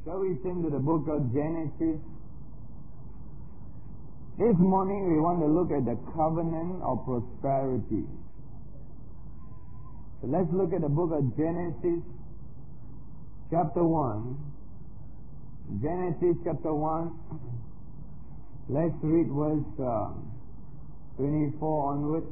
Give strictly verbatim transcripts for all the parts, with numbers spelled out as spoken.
Shall we turn to the book of Genesis? This morning we want to look at the covenant of prosperity. So let's look at the book of Genesis, chapter one. Genesis chapter one. Let's read verse uh, twenty-four onwards.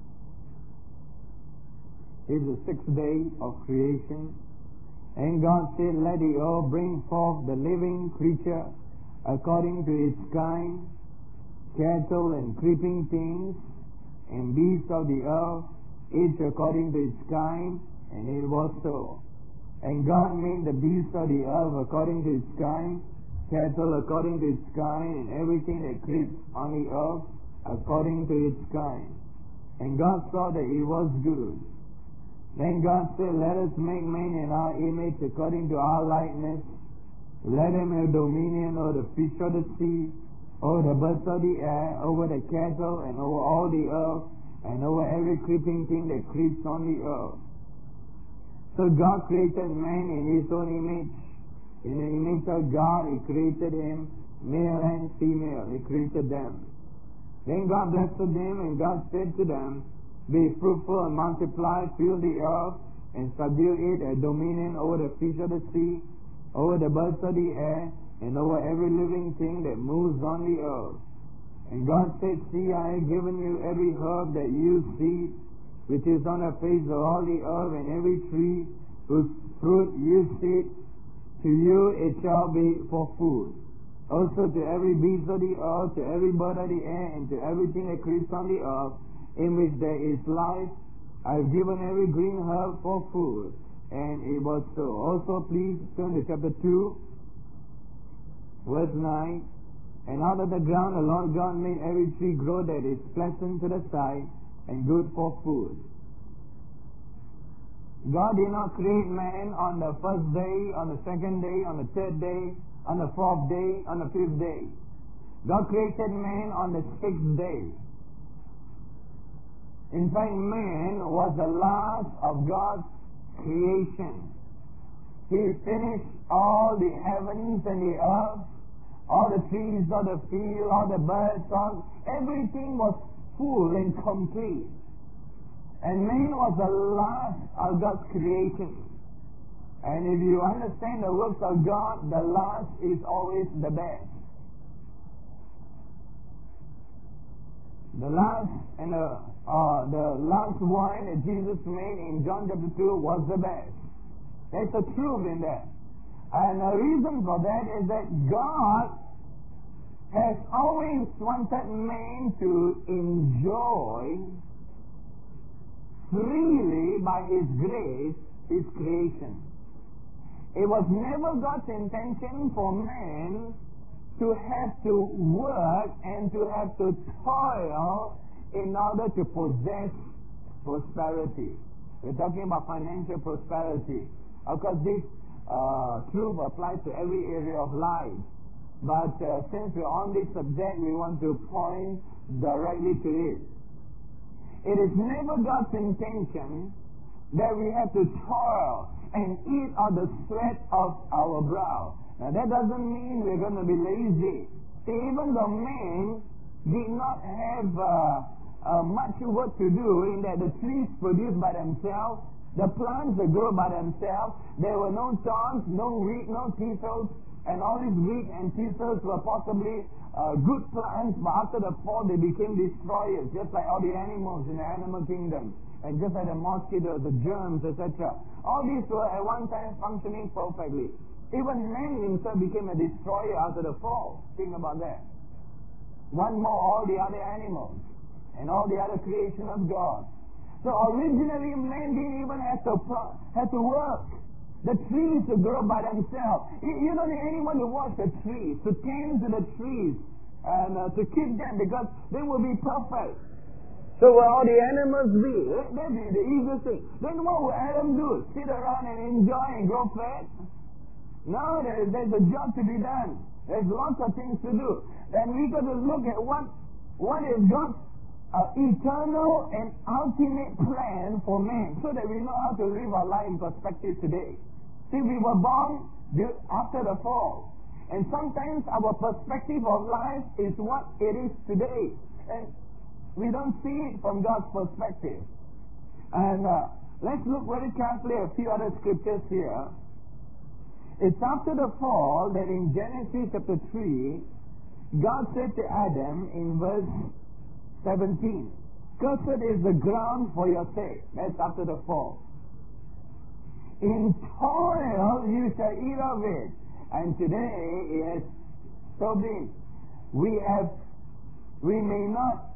This is the sixth day of creation. And God said, let the earth bring forth the living creature according to its kind, cattle and creeping things, and beasts of the earth, each according to its kind, and it was so. And God made the beasts of the earth according to its kind, cattle according to its kind, and everything that creeps on the earth according to its kind. And God saw that it was good. Then God said, let us make man in our image according to our likeness. Let him have dominion over the fish of the sea, over the birds of the air, over the cattle, and over all the earth, and over every creeping thing that creeps on the earth. So God created man in his own image. In the image of God he created him, male and female, he created them. Then God blessed them, and God said to them, be fruitful and multiply, fill the earth, and subdue it, a dominion over the fish of the sea, over the birds of the air, and over every living thing that moves on the earth. And God said, see, I have given you every herb that you see, which is on the face of all the earth, and every tree whose fruit you see, to you it shall be for food. Also to every beast of the earth, to every bird of the air, and to everything that creeps on the earth, in which there is life, I have given every green herb for food. And it was so. Also please turn to chapter two, verse nine. And out of the ground the Lord God made every tree grow that is pleasant to the sight and good for food. God did not create man on the first day, on the second day, on the third day, on the fourth day, on the fifth day. God created man on the sixth day. In fact, man was the last of God's creation. He finished all the heavens and the earth, all the trees of the field, all the birds, all, everything was full and complete. And man was the last of God's creation. And if you understand the works of God, the last is always the best. The last and the, uh, the last wine that Jesus made in John chapter two was the best. There's a truth in that. And the reason for that is that God has always wanted man to enjoy freely by His grace His creation. It was never God's intention for man to have to work and to have to toil in order to possess prosperity. We're talking about financial prosperity. Of course, this uh, truth applies to every area of life. But uh, since we're on this subject, we want to point directly to it. It is never God's intention that we have to toil and eat of the sweat of our brow. Now that doesn't mean we're going to be lazy. See, even though man did not have uh, uh, much work to do in that the trees produced by themselves, the plants that grow by themselves, there were no thorns, no wheat, no thistles, and all these wheat and thistles were possibly uh, good plants, but after the fall they became destroyers, just like all the animals in the animal kingdom, and just like the mosquitoes, the germs, et cetera. All these were at one time functioning perfectly. Even man himself became a destroyer after the fall. Think about that. One more, all the other animals and all the other creation of God. So originally man didn't even have to have to work. The trees to grow by themselves. You, you don't need anyone to watch the trees, to tend to the trees, and uh, to keep them, because they will be perfect. So will all the animals be? That'd be the easiest thing. Then what will Adam do? Sit around and enjoy and grow fat? No, there, there's a job to be done. There's lots of things to do. And we got to look at what what is God's uh, eternal and ultimate plan for man, so that we know how to live our life in perspective today. See, we were born after the fall. And sometimes our perspective of life is what it is today. And we don't see it from God's perspective. And uh, let's look very carefully at a few other scriptures here. It's after the fall that in Genesis chapter three, God said to Adam in verse seventeen, "Cursed is the ground for your sake." That's after the fall. "In toil you shall eat of it." And today it has so been. We have, we may not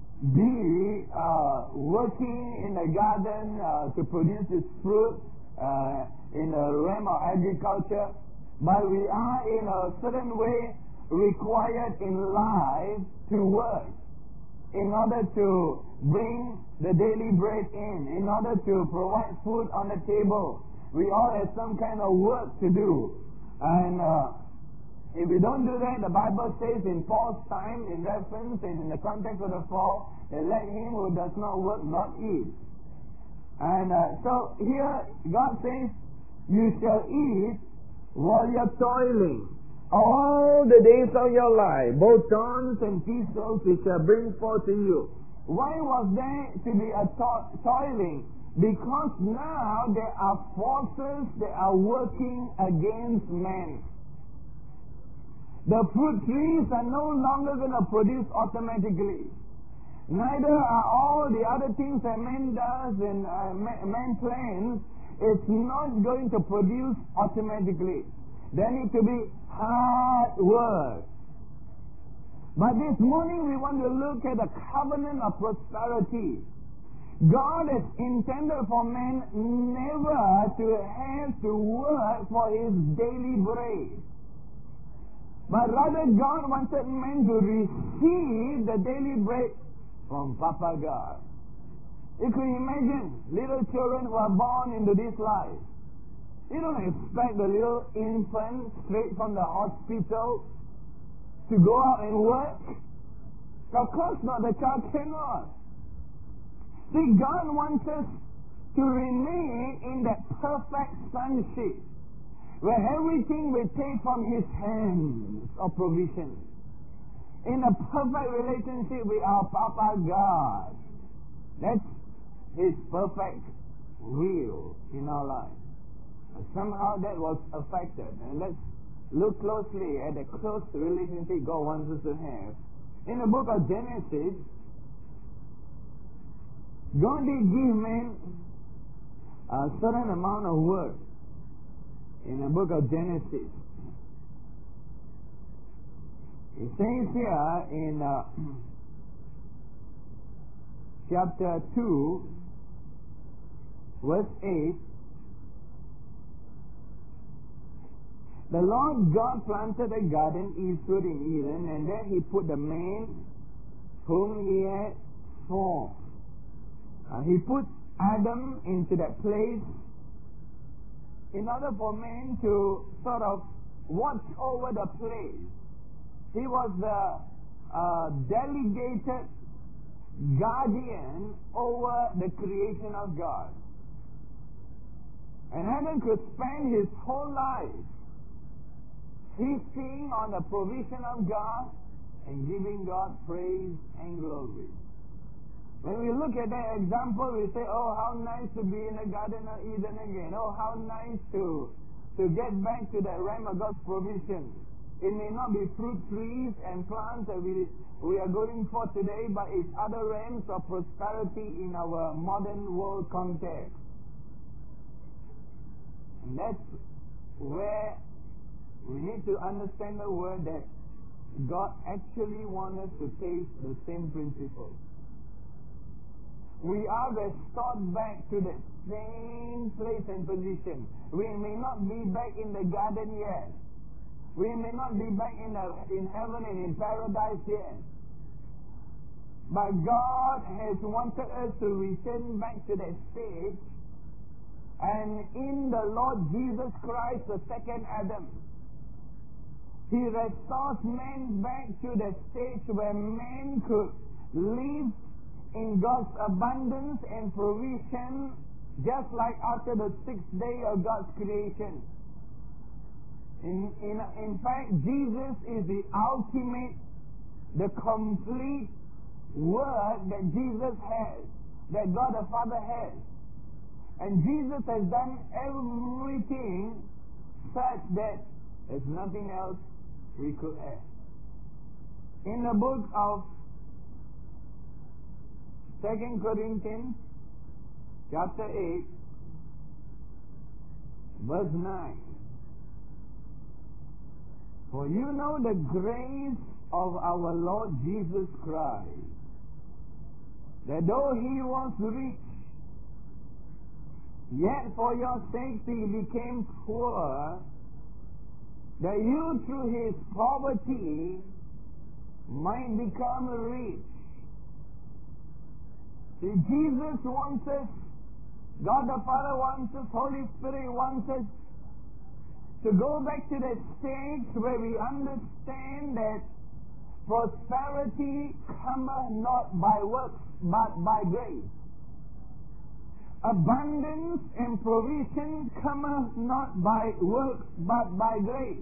be uh, working in the garden uh, to produce its fruit uh, in the realm of agriculture, but we are in a certain way required in life to work in order to bring the daily bread in, in order to provide food on the table. We all have some kind of work to do. And uh, if we don't do that, the Bible says in Paul's time, in reference and in the context of the fall, that let him who does not work not eat. And uh, so here God says, you shall eat while you're toiling. All the days of your life, both thorns and thistles it shall bring forth to you. Why was there to be a to- toiling? Because now there are forces that are working against man. The fruit trees are no longer going to produce automatically. Neither are all the other things that man does and uh, man plans. It's not going to produce automatically. There needs to be hard work. But this morning we want to look at the covenant of prosperity. God has intended for man never to have to work for his daily bread. But rather God wanted man to receive the daily bread from Papa God. You can imagine little children who are born into this life. You don't expect the little infant straight from the hospital to go out and work. Of course not, the child cannot. See, God wants us to remain in that perfect sonship, where everything we take from His hands of provision. In a perfect relationship with our Papa God. That's His perfect will in our life. But somehow that was affected. And let's look closely at the close relationship God wants us to have. In the book of Genesis, God did give man a certain amount of work in the book of Genesis. It says here in uh, chapter two, verse eight, the Lord God planted a garden eastward in Eden, and there He put the man whom He had formed. Uh, he put Adam into that place in order for man to sort of watch over the place. He was the uh, delegated guardian over the creation of God. And Adam could spend his whole life feasting on the provision of God and giving God praise and glory. When we look at that example, we say, oh, how nice to be in the Garden of Eden again. Oh, how nice to, to get back to that realm of God's provision. It may not be fruit trees and plants that we, we are going for today, but it's other realms of prosperity in our modern world context. And that's where we need to understand the word that God actually wants us to take the same principle. We are restored back to the same place and position. We may not be back in the garden yet. We may not be back in, the, in heaven and in paradise yet. But God has wanted us to return back to that stage. And in the Lord Jesus Christ, the second Adam, He restores man back to the stage where man could live in God's abundance and provision, just like after the sixth day of God's creation. In, in, in fact, Jesus is the ultimate, the complete word that Jesus has, that God the Father has. And Jesus has done everything such that there's nothing else we could add. In the book of Second Corinthians, chapter eight, verse nine. For you know the grace of our Lord Jesus Christ, that though he was rich, yet for your sake he became poor, that you through his poverty might become rich. See, Jesus wants us, God the Father wants us, Holy Spirit wants us to go back to that stage where we understand that prosperity cometh not by works, but by grace. Abundance and provision cometh not by works, but by grace.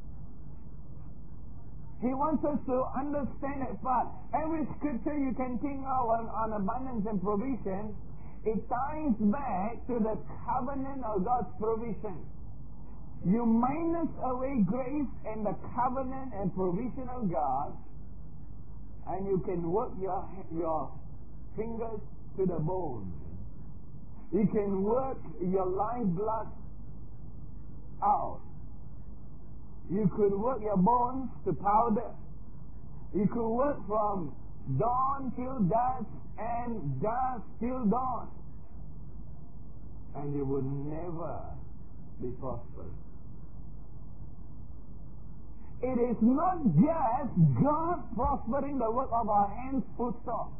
He wants us to understand that part. Every scripture you can think of on, on abundance and provision, it ties back to the covenant of God's provision. You minus away grace and the covenant and provision of God, and you can work your, your fingers to the bone. You can work your lifeblood out. You could work your bones to powder. You could work from dawn till dusk and dusk till dawn. And you would never be prosperous. It is not just God prospering the work of our hands, full stop.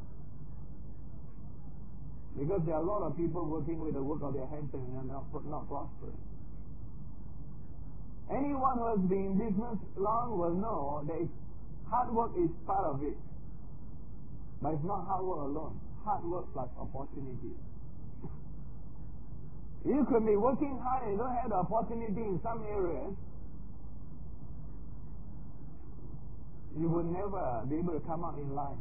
Because there are a lot of people working with the work of their hands and are not, not prosperous. Anyone who has been in business long will know that hard work is part of it. But it's not hard work alone. Hard work plus opportunity. You could be working hard and you don't have the opportunity in some areas. You will never be able to come out in life.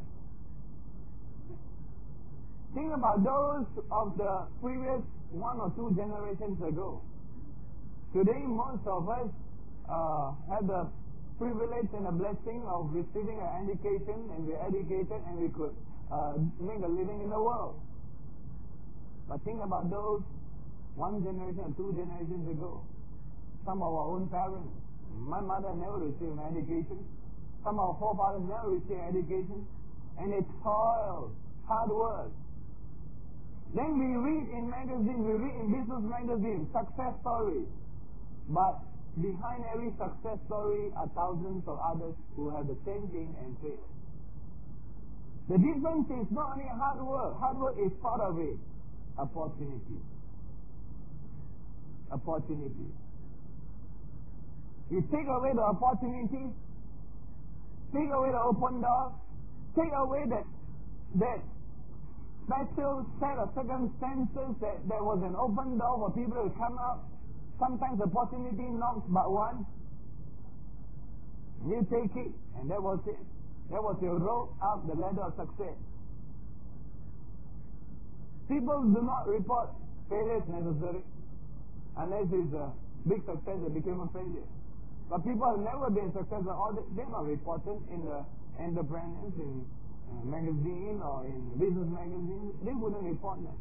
Think about those of the previous one or two generations ago. Today, most of us uh, have the privilege and the blessing of receiving an education, and we're educated and we could uh, make a living in the world. But think about those one generation or two generations ago. Some of our own parents. My mother never received an education. Some of our forefathers never received an education. And they toiled, hard work. Then we read in magazines, we read in business magazines, success stories. But behind every success story are thousands of others who have the same thing and fail. The difference is not only hard work. Hard work is part of it. Opportunity. Opportunity. You take away the opportunity, take away the open door, take away that that special set of circumstances that there was an open door for people to come out. Sometimes opportunity knocks but one. You take it, and that was it. That was your road up the ladder of success. People do not report failures necessary unless it's a big success that became a failure. But people have never been successful. All they're not reported in the entrepreneurs, in uh, magazine or in business magazine. They wouldn't report that.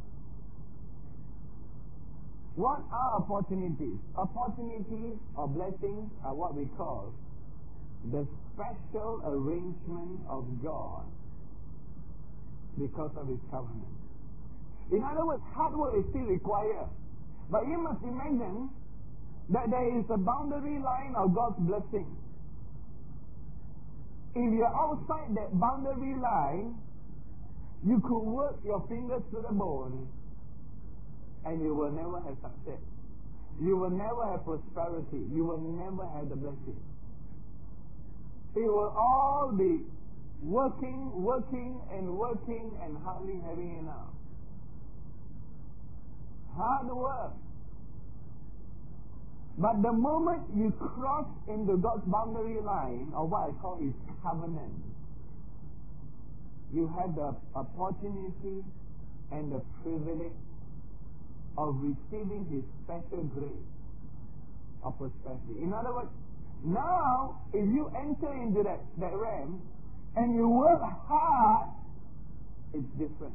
What are opportunities? Opportunities or blessings are what we call the special arrangement of God because of His covenant. In other words, hard work is still required. But you must imagine that there is a boundary line of God's blessing. If you're outside that boundary line, you could work your fingers to the bone and you will never have success. You will never have prosperity. You will never have the blessing. It will all be working, working, and working, and hardly having enough. Hard work. But the moment you cross into God's boundary line, or what I call His covenant, you have the opportunity and the privilege of receiving His special grace of prosperity. In other words, now, if you enter into that, that realm and you work hard, it's different.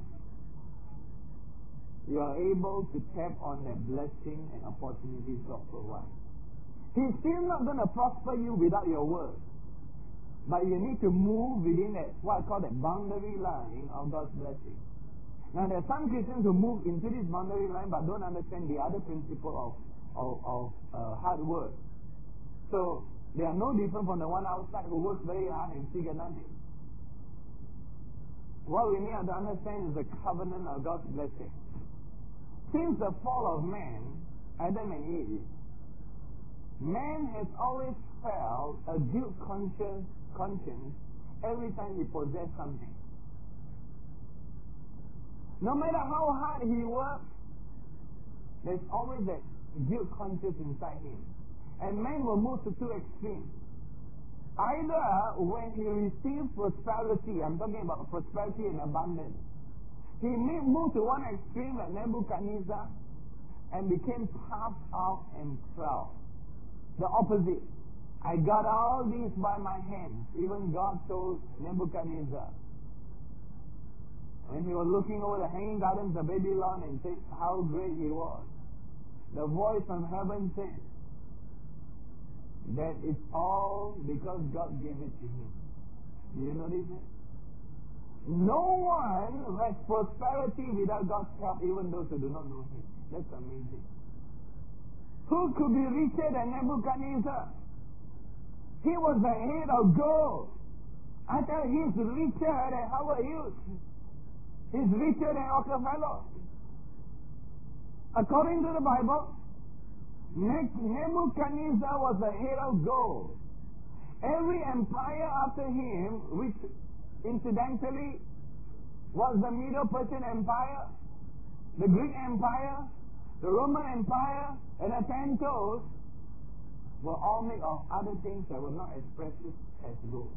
You are able to tap on that blessing and opportunities God provides. He's still not going to prosper you without your work. But you need to move within that, what I call that boundary line of God's blessing. Now, there are some Christians who move into this boundary line but don't understand the other principle of, of, of uh, hard work. So, they are no different from the one outside who works very hard and still get nothing. What we need to understand is the covenant of God's blessing. Since the fall of man, Adam and Eve, man has always felt a guilt conscience, conscience every time he possessed something. No matter how hard he works, there's always that guilt conscience inside him. And man will move to two extremes. Either when he receives prosperity, I'm talking about prosperity and abundance, he may move to one extreme like Nebuchadnezzar and became puffed up and proud. The opposite. I got all these by my hands. Even God told Nebuchadnezzar, when he was looking over the hanging gardens of Babylon and said how great he was, the voice from heaven said that it's all because God gave it to him. Do you notice it? No one has prosperity without God's help, even those who do not know Him. That's amazing. Who could be richer than Nebuchadnezzar? He was the head of gold. I tell you, he's richer than Howard Hughes. He's richer than Rockefeller. According to the Bible, Nebuchadnezzar was the head of gold. Every empire after him, which incidentally was the Medo-Persian Empire, the Greek Empire, the Roman Empire, and the Ten Toes, were all made of other things that were not as precious as gold.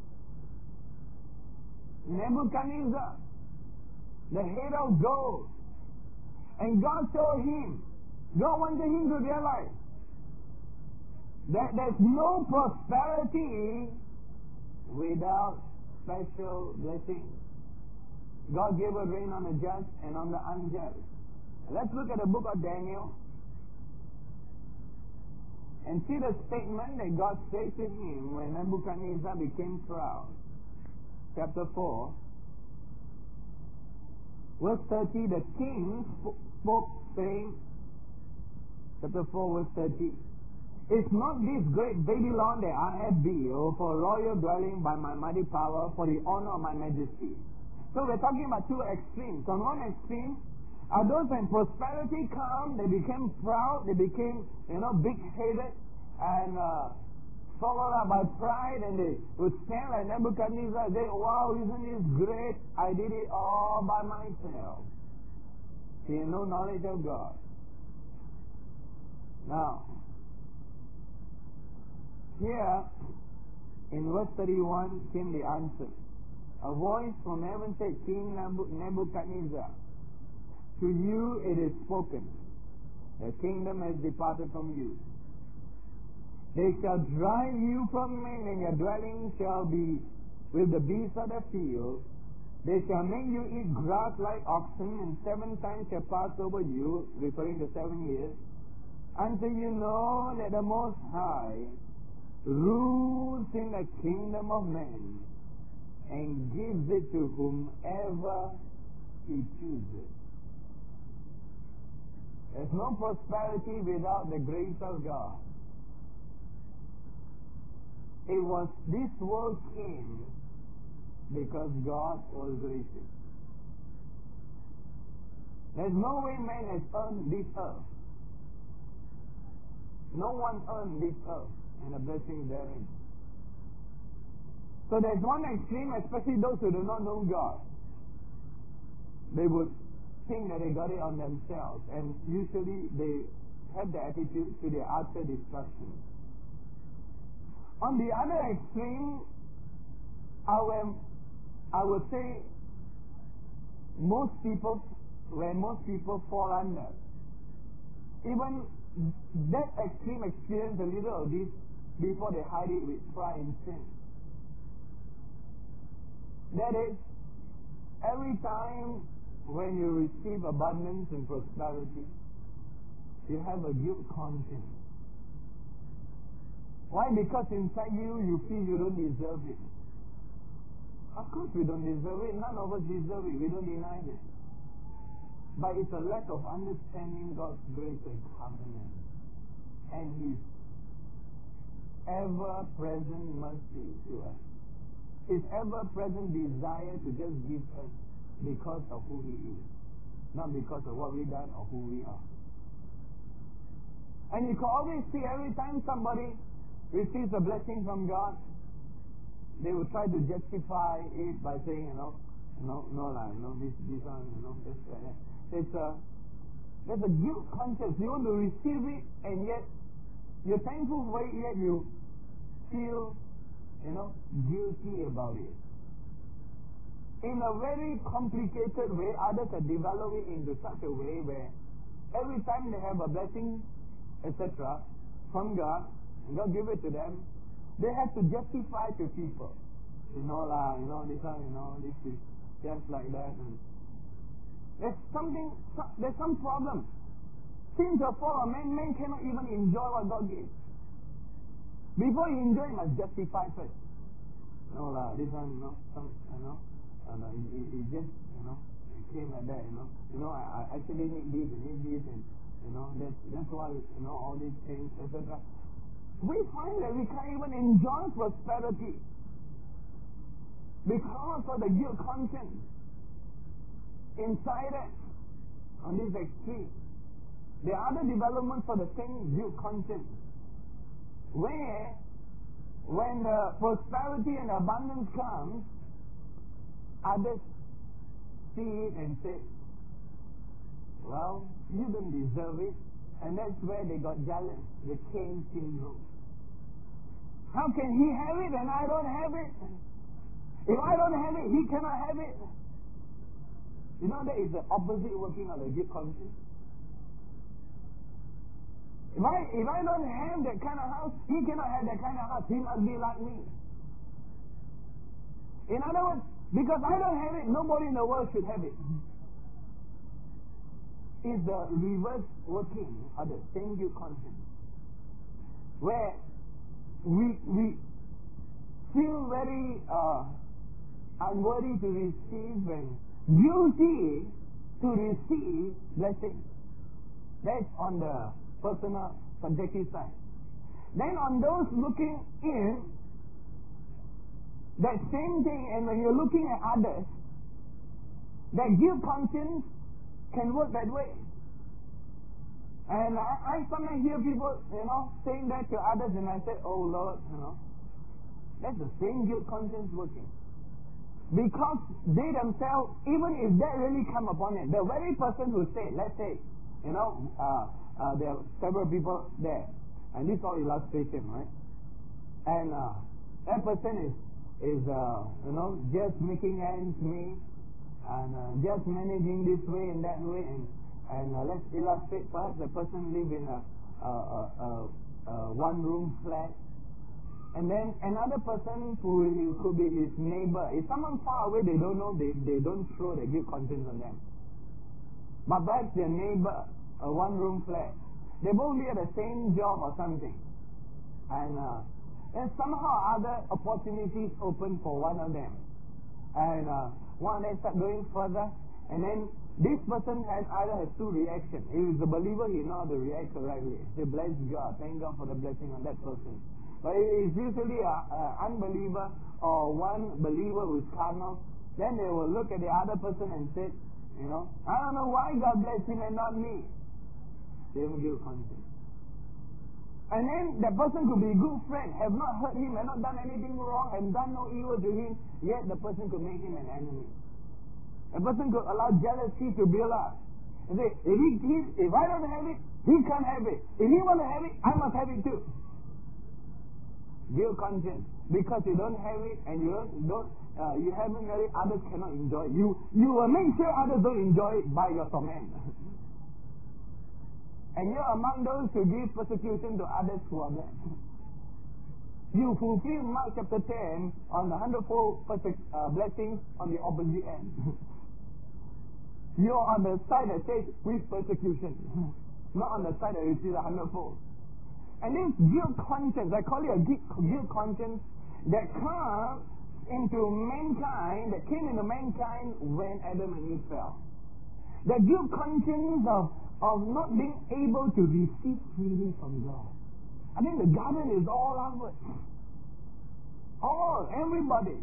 Nebuchadnezzar, the head of gold, and God told him, God wanted him to realize that there's no prosperity without special blessing. God gave a rain on the just and on the unjust. Let's look at the book of Daniel and see the statement that God said to him when Nebuchadnezzar became proud. Chapter four, verse thirty, the king spoke saying, chapter four, verse thirty, is not this great Babylon that I have built for royal dwelling by my mighty power, for the honor of my majesty? So we're talking about two extremes. On one extreme are those when prosperity come, they became proud, they became, you know, big-headed and uh, followed up by pride, and they would stand like Nebuchadnezzar and say, wow, isn't this great? I did it all by myself. He had no knowledge of God. Now, here, in verse thirty-one, came the answer. A voice from heaven said, King Nebuchadnezzar, to you it is spoken, the kingdom has departed from you. They shall drive you from men, and your dwelling shall be with the beasts of the field. They shall make you eat grass like oxen, and seven times shall pass over you, referring to seven years, until you know that the Most High rules in the kingdom of men and gives it to whomever He chooses. There's no prosperity without the grace of God. It was this world came because God was gracious. There's no way man has earned this earth. No one earned this earth and the blessings therein. So there's one extreme, especially those who do not know God. They would think that they got it on themselves, and usually they have the attitude to their utter destruction. On the other extreme, I will, I would say most people, where most people fall under, even that extreme experience a little of this before they hide it with pride and sin. That is, every time when you receive abundance and prosperity, you have a guilt conscience. Why? Because inside you, you feel you don't deserve it. Of course we don't deserve it. None of us deserve it. We don't deny it. But it's a lack of understanding God's grace and covenant and His ever-present mercy to us. His ever-present desire to just give us because of who He is, not because of what we've done or who we are. And you can always see every time somebody receives a blessing from God, they will try to justify it by saying, you know, no, no, like, you know, this, this one, you know, this, uh, it's a, there's a guilt conscience. You want to receive it, and yet you're thankful for it, yet you feel, you know, guilty about it. In a very complicated way, others are developing into such a way where every time they have a blessing, et cetera, from God, and God give it to them, they have to justify to people. You know, like, you know, this one, you know, this is just like that. And there's something, there's some problem. Since the fall of man, man cannot even enjoy what God gives. Before you enjoy, you must justify first. You know, like, this one, you know, some, you know, and uh, it, it just, you know, it came like that, you know. You know, I, I actually need this and need this, and, you know, that's, that's why, you know, all these things, et cetera. We find that we can't even enjoy prosperity because of the guilt conscience inside us on this extreme. There are other developments for the same guilt conscience, where when the prosperity and abundance comes, others see it and say, well, you don't deserve it. And that's where they got jealous, the Cain syndrome. How can he have it and I don't have it? If I don't have it, he cannot have it. You know, that is the opposite working of the guilt conscience. If I, if I don't have that kind of house, he cannot have that kind of house. He must be like me. In other words, because I don't have it, nobody in the world should have it. It's the reverse working of the same guilt conscience, where we we feel very uh, unworthy to receive and guilty to receive blessing. That's on the personal subjective side. Then on those looking in, that same thing, and when you're looking at others, that guilt conscience can work that way. And I, I sometimes hear people, you know, saying that to others, and I say, oh Lord, you know, that's the same guilt conscience working. Because they themselves, even if that really come upon it, the very person who said, let's say, you know, uh, uh, there are several people there, and this is all illustration, right? And uh, that person is, is uh, you know, just making ends meet, and uh, just managing this way and that way, and And uh, let's illustrate, perhaps the person live in a, a, a, a, a one-room flat. And then another person who, who could be his neighbor. If someone far away, they don't know, they, they don't throw the guilt conscience on them. But perhaps their neighbor, a one-room flat, they both be at the same job or something. And uh, then somehow other opportunities open for one of them. And uh, one of them start going further, and then this person has either has two reactions. If he's a believer, he knows how to react correctly. He bless God, thank God for the blessing on that person. But if it's usually an unbeliever or one believer who's carnal, then they will look at the other person and say, you know, I don't know why God blessed him and not me. They will give conscience. And then the person could be a good friend, have not hurt him, have not done anything wrong, and done no evil to him, yet the person could make him an enemy. A person could allow jealousy to build up. And say, if, he, he, if I don't have it, He can't have it. If he want to have it, I must have it too. Guilt conscience. Because you don't have it and you don't, don't uh, you haven't had it, others cannot enjoy it. You, you will make sure others don't enjoy it by your torment. And you're among those who give persecution to others who are there. You fulfill Mark chapter ten on the hundredfold persec- uh, blessings on the opposite end. You're on the side that says with persecution, not on the side that receives a hundredfold. And this guilt conscience, I call it a guilt conscience, that comes into mankind, that came into mankind when Adam and Eve fell. The guilt conscience of, of not being able to receive freely from God. I think the garden is all ours. All, everybody.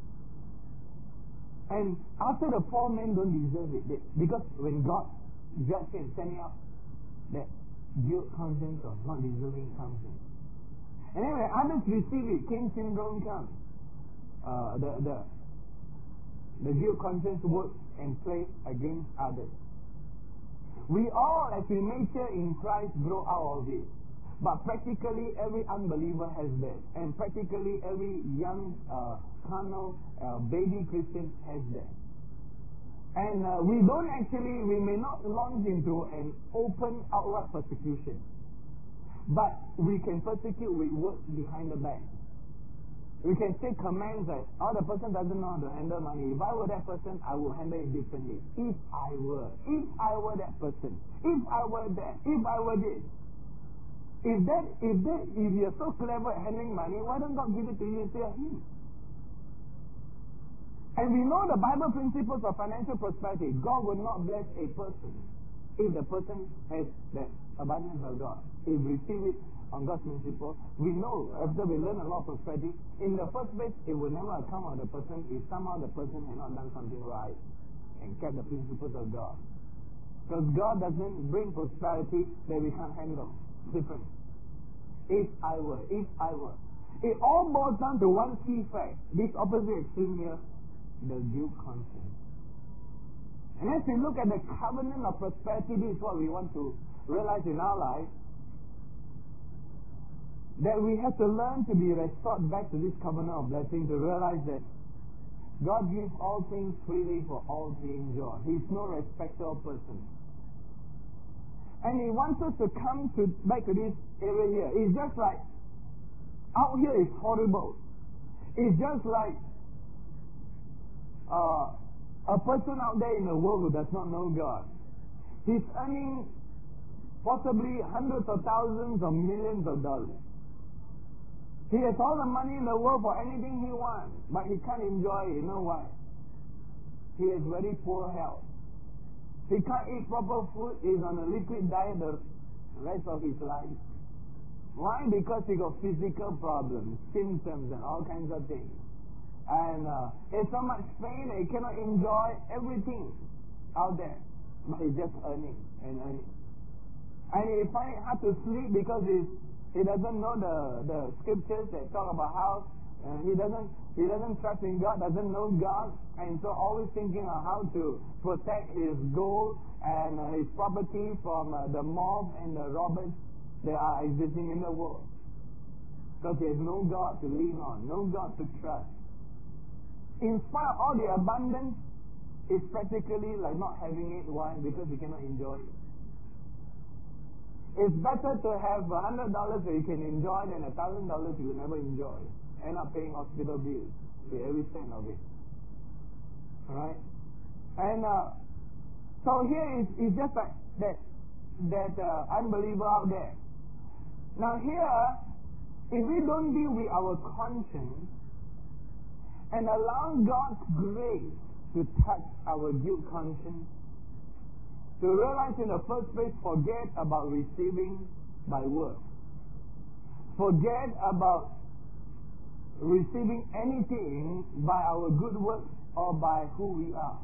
And after the fall, men don't deserve it. They, because when God judged him, standing up, that guilt conscience of not deserving comes in. And then when others receive it, Cain syndrome comes. Uh, the, the, the guilt conscience works and plays against others. We all, as we mature in Christ, grow out of it. But practically every unbeliever has that. And practically every young, uh, carnal, uh, baby Christian has that. And uh, we don't actually, we may not launch into an open, outright persecution. But we can persecute with words behind the back. We can say commands like, oh, the person doesn't know how to handle money. If I were that person, I would handle it differently. If I were. If I were that person. If I were that. If I were this. If that, if that, if you're so clever at handling money, why don't God give it to you instead of Him? And we know the Bible principles of financial prosperity. God will not bless a person if the person has that abundance of God. If we receive it on God's principle, we know after we learn a lot of prosperity, in the first place, it will never come on the person if somehow the person has not done something right and kept the principles of God. Because God doesn't bring prosperity that we can't handle. Different. If I were, if I were. It all boils down to one key fact. This opposite extreme here, the guilt conscience. And as we look at the covenant of prosperity, this is what we want to realize in our life. That we have to learn to be restored back to this covenant of blessing, to realize that God gives all things freely for all to enjoy. He's no respecter of persons. And He wants us to come to back to this area here. It's just like, out here is horrible. It's just like uh, a person out there in the world who does not know God. He's earning possibly hundreds of thousands or millions of dollars. He has all the money in the world for anything he wants, but he can't enjoy it. You know why? He has very poor health. He can't eat proper food. He's on a liquid diet the rest of his life. Why? Because he got physical problems, symptoms, and all kinds of things. And uh, there's so much pain that he cannot enjoy everything out there. But he's just earning and earning. And he finds it hard to sleep because he's He doesn't know the, the scriptures that talk about how uh, he doesn't he doesn't trust in God, doesn't know God, and so always thinking of how to protect his gold and uh, his property from uh, the mob and the robbers that are existing in the world. Because he has no God to lean on, no God to trust. In spite of all the abundance, it's practically like not having it. Why? Because he cannot enjoy it. It's better to have a hundred dollars that you can enjoy than a thousand dollars you will never enjoy. End up paying hospital bills with every cent of it. Alright? And uh, so here is, is just like that that uh, unbeliever out there. Now here, if we don't deal with our conscience and allow God's grace to touch our guilt conscience, to realize in the first place, forget about receiving by word. Forget about receiving anything by our good works or by who we are.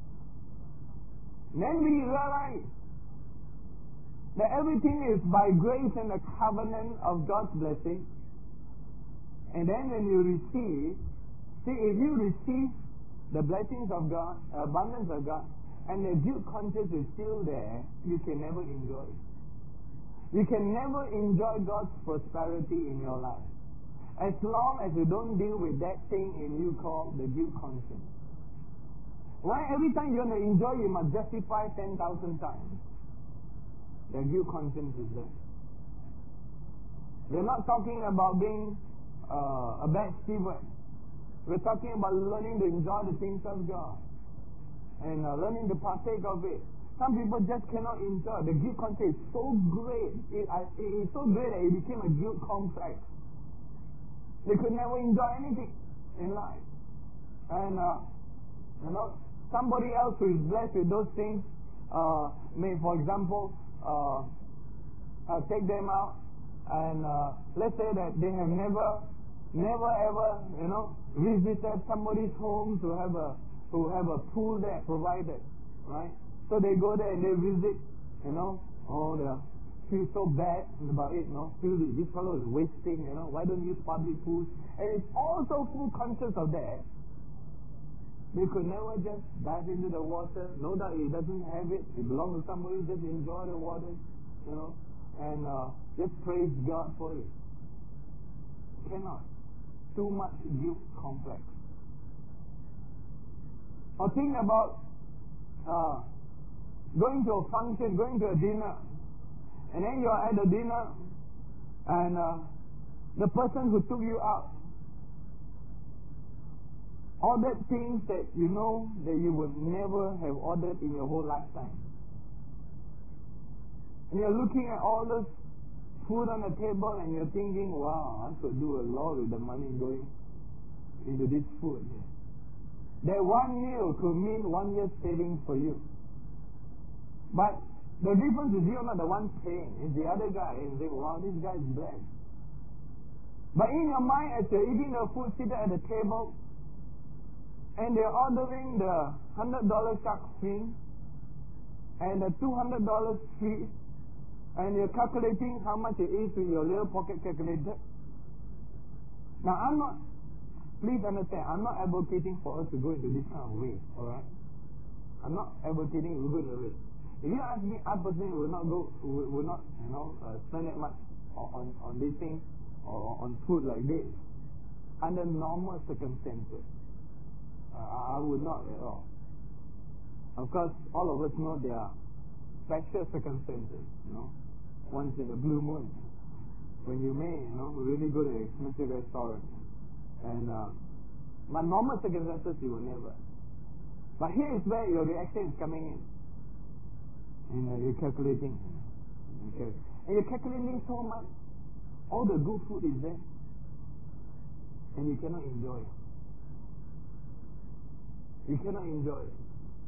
Then we realize that everything is by grace and the covenant of God's blessing. And then when you receive, see, if you receive the blessings of God, abundance of God, and the guilt conscience is still there, you can never enjoy it. You can never enjoy God's prosperity in your life as long as you don't deal with that thing in you called the guilt conscience. Why every time you want to enjoy, you must justify ten thousand times? The guilt conscience is there. We're not talking about being uh, a bad steward. We're talking about learning to enjoy the things of God and uh, learning to partake of it. Some people just cannot enjoy. The guilt conscience is so great. It, uh, it is so great that it became a guilt complex. They could never enjoy anything in life. And, uh, you know, somebody else who is blessed with those things uh, may, for example, uh, uh, take them out and uh, let's say that they have never, never ever, you know, visited somebody's home to have a, to have a pool there provided, right? So they go there and they visit, you know, oh, they feel so bad about it, you know, feel this fellow is wasting, you know, why don't you use public pools? And it's also full conscious of that. They could never just dive into the water. No doubt he doesn't have it. It belongs to somebody. Just enjoy the water, you know, and uh, just praise God for it. Cannot. Too much guilt complex. Or think about uh, going to a function, going to a dinner, and then you are at the dinner, and uh, the person who took you out ordered things that you know that you would never have ordered in your whole lifetime. And you're looking at all this food on the table and you're thinking, wow, I could do a lot with the money going into this food. That one meal could mean one year's savings for you. But the difference is you're not the one paying. It's the other guy. And you say, wow, this guy is blessed. But in your mind, as you're eating the food, seated at the table, and they're ordering the one hundred dollar shark fin and the two hundred dollars fish, and you're calculating how much it is with your little pocket calculator. Now, I'm not, please understand, I'm not advocating for us to go into this kind of way, alright? I'm not advocating we go into this. If you ask me, I personally will not go, will, will not, you know, uh, spend that much on, on this thing or on food like this under normal circumstances. Uh, I would not at all. Of course, all of us know there are special circumstances, you know, once in a blue moon, when you may, you know, really go to an expensive restaurant. And, uh, but normal circumstances you will never. But here is where your reaction is coming in. And uh, you're calculating. Okay. And you're calculating so much. All the good food is there. And you cannot enjoy it. You cannot enjoy it.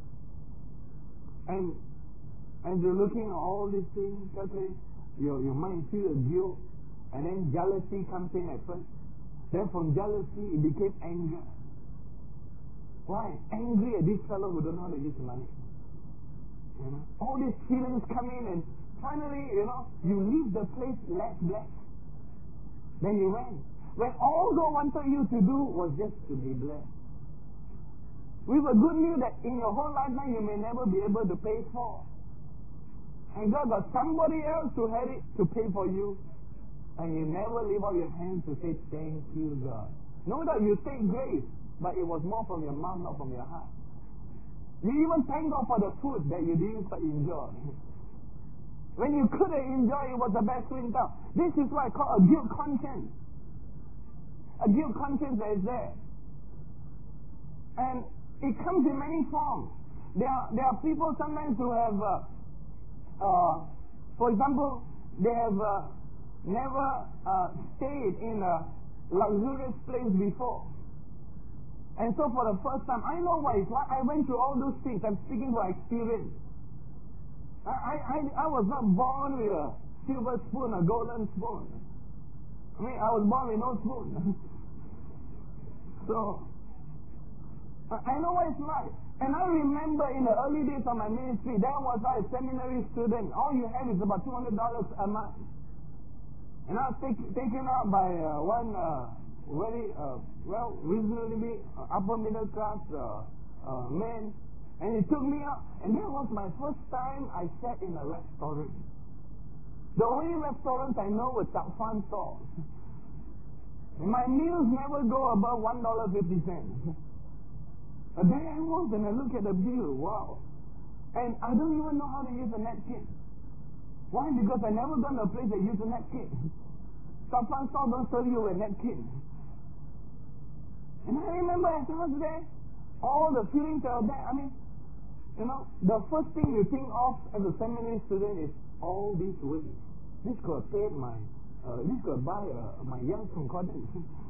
And and you're looking at all these things, okay, your, your mind feels a guilt, and then jealousy comes in at first. Then from jealousy, it became anger. Why? Angry at this fellow who don't know how to use money. You know? All these feelings come in, and finally, you know, you leave the place less blessed than you went. When all God wanted you to do was just to be blessed. With a good news that in your whole lifetime you may never be able to pay for. And God got somebody else who had it to pay for you. And you never leave out your hands to say, thank you, God. No doubt you say grace, but it was more from your mouth, not from your heart. You even thank God for the food that you didn't enjoy. When you couldn't enjoy it, was the best food in town. This is what I call a guilt conscience. A guilt conscience that is there. And it comes in many forms. There are, there are people sometimes who have, uh, uh, for example, they have uh, never uh, stayed in a luxurious place before. And so for the first time, I know what it's like. I went through all those things. I'm speaking from experience. I, I, I, I was not born with a silver spoon, a golden spoon. I mean, I was born with no spoon. So, I know what it's like. And I remember in the early days of my ministry, there was a seminary student. All you have is about two hundred dollars a month. And I was take, taken out by uh, one uh, very, uh, well, reasonably uh, upper middle class uh, uh, man. And he took me out. And that was my first time I sat in a restaurant. The only restaurants I know were Chap Fan stores. My meals never go above one dollar fifty cents. But there I was, and I look at the bill. Wow. And I don't even know how to use a napkin. Why? Because I never gone to a place that use a napkin. Chap Fan store don't serve you a napkin. And I remember as I was there, all the feelings that were there. I mean, you know, the first thing you think of as a seminary student is all these ways. This could have paid my, uh, this could have buy uh, my Young's Concordance.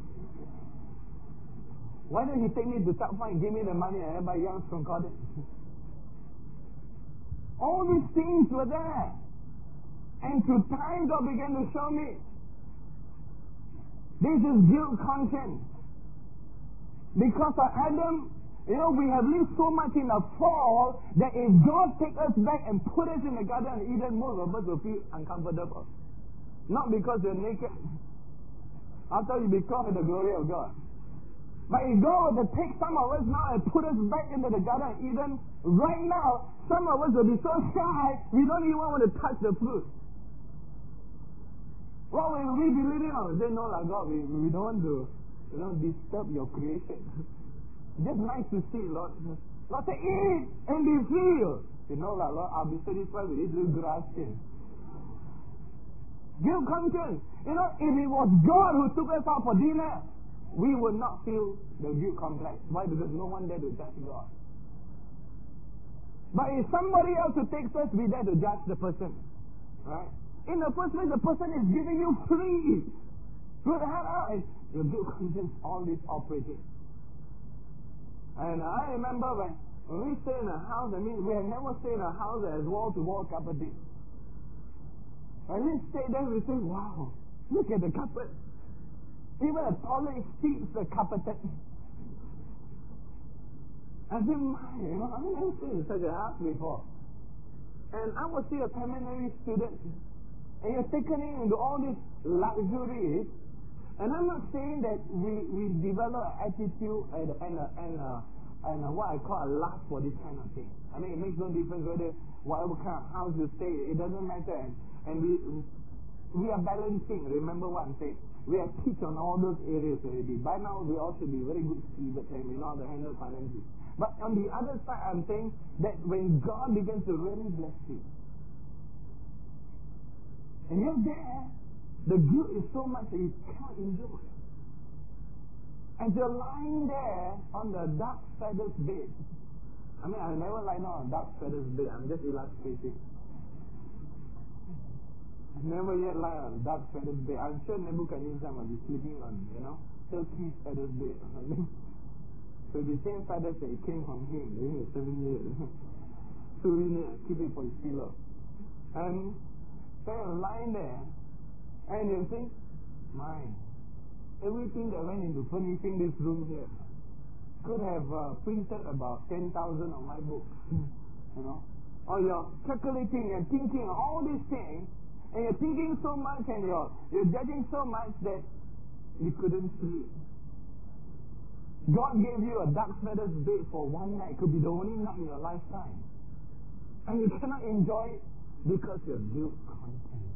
Why don't you take me to Chap Fan and give me the money and I buy Young's Concordance? All these things were there. And through time, God began to show me. This is guilt conscience. Because of Adam, you know, we have lived so much in the fall that if God take us back and put us in the Garden of Eden, most of us will feel uncomfortable. Not because you're naked. After you become in the glory of God. But if God were to take some of us now and put us back into the Garden of Eden, right now, some of us will be so shy, we don't even want to touch the fruit. What will we be living on? Say, no, like God, we, we don't want to, you know, disturb your creation. Just nice to see, Lord. Lord say, eat and be filled. You know, like, Lord, I'll be satisfied with this little grass here. Guilt conscience. You know, if it was God who took us out for dinner, we would not feel the guilt complex. Why? Because no one there to judge God. But if somebody else who takes us, we there to judge the person. Right? In the first place, the person is giving you free. Good hand out. Your guilt conscience always operating. And I remember when, when we stay in a house, I mean, we have never stayed in a house that has wall-to-wall carpeting. When we stay there, we say, wow, look at the carpet. Even the toilet seats are carpeted. I said, my, you know, I've never stayed in such a house before. And I was still a seminary student. And you're taken into all these luxuries. And I'm not saying that we, we develop an attitude and, and, and, uh, and uh, what I call a lust for this kind of thing. I mean, it makes no difference whether whatever kind of house you stay, it doesn't matter. And, and we we are balancing. Remember what I'm saying? We are teach on all those areas already. By now, we all should be very good stewards and we know how to handle finances. But on the other side, I'm saying that when God begins to really bless you, and you're there, the guilt is so much that you can't enjoy. And you're lying there on the dark feathers bed. I mean, I never lie down on dark feathers bed. I'm just illustrating. I've never yet lie on dark feathers bed. I'm sure Nebuchadnezzar must be sleeping on, you know, turkey feathers bed or something. So the same feathers that came from him during the seven years. Souvenir, keep it for his pillow. And so you're lying there. And you think, my, everything that went into furnishing this room here could have uh, printed about ten thousand of my books, you know. Or you're calculating and thinking all these things, and you're thinking so much and you're, you're judging so much that you couldn't sleep. God gave you a dark feathers bed for one night. It could be the only night in your lifetime. And you cannot enjoy it because you're guilt conscious.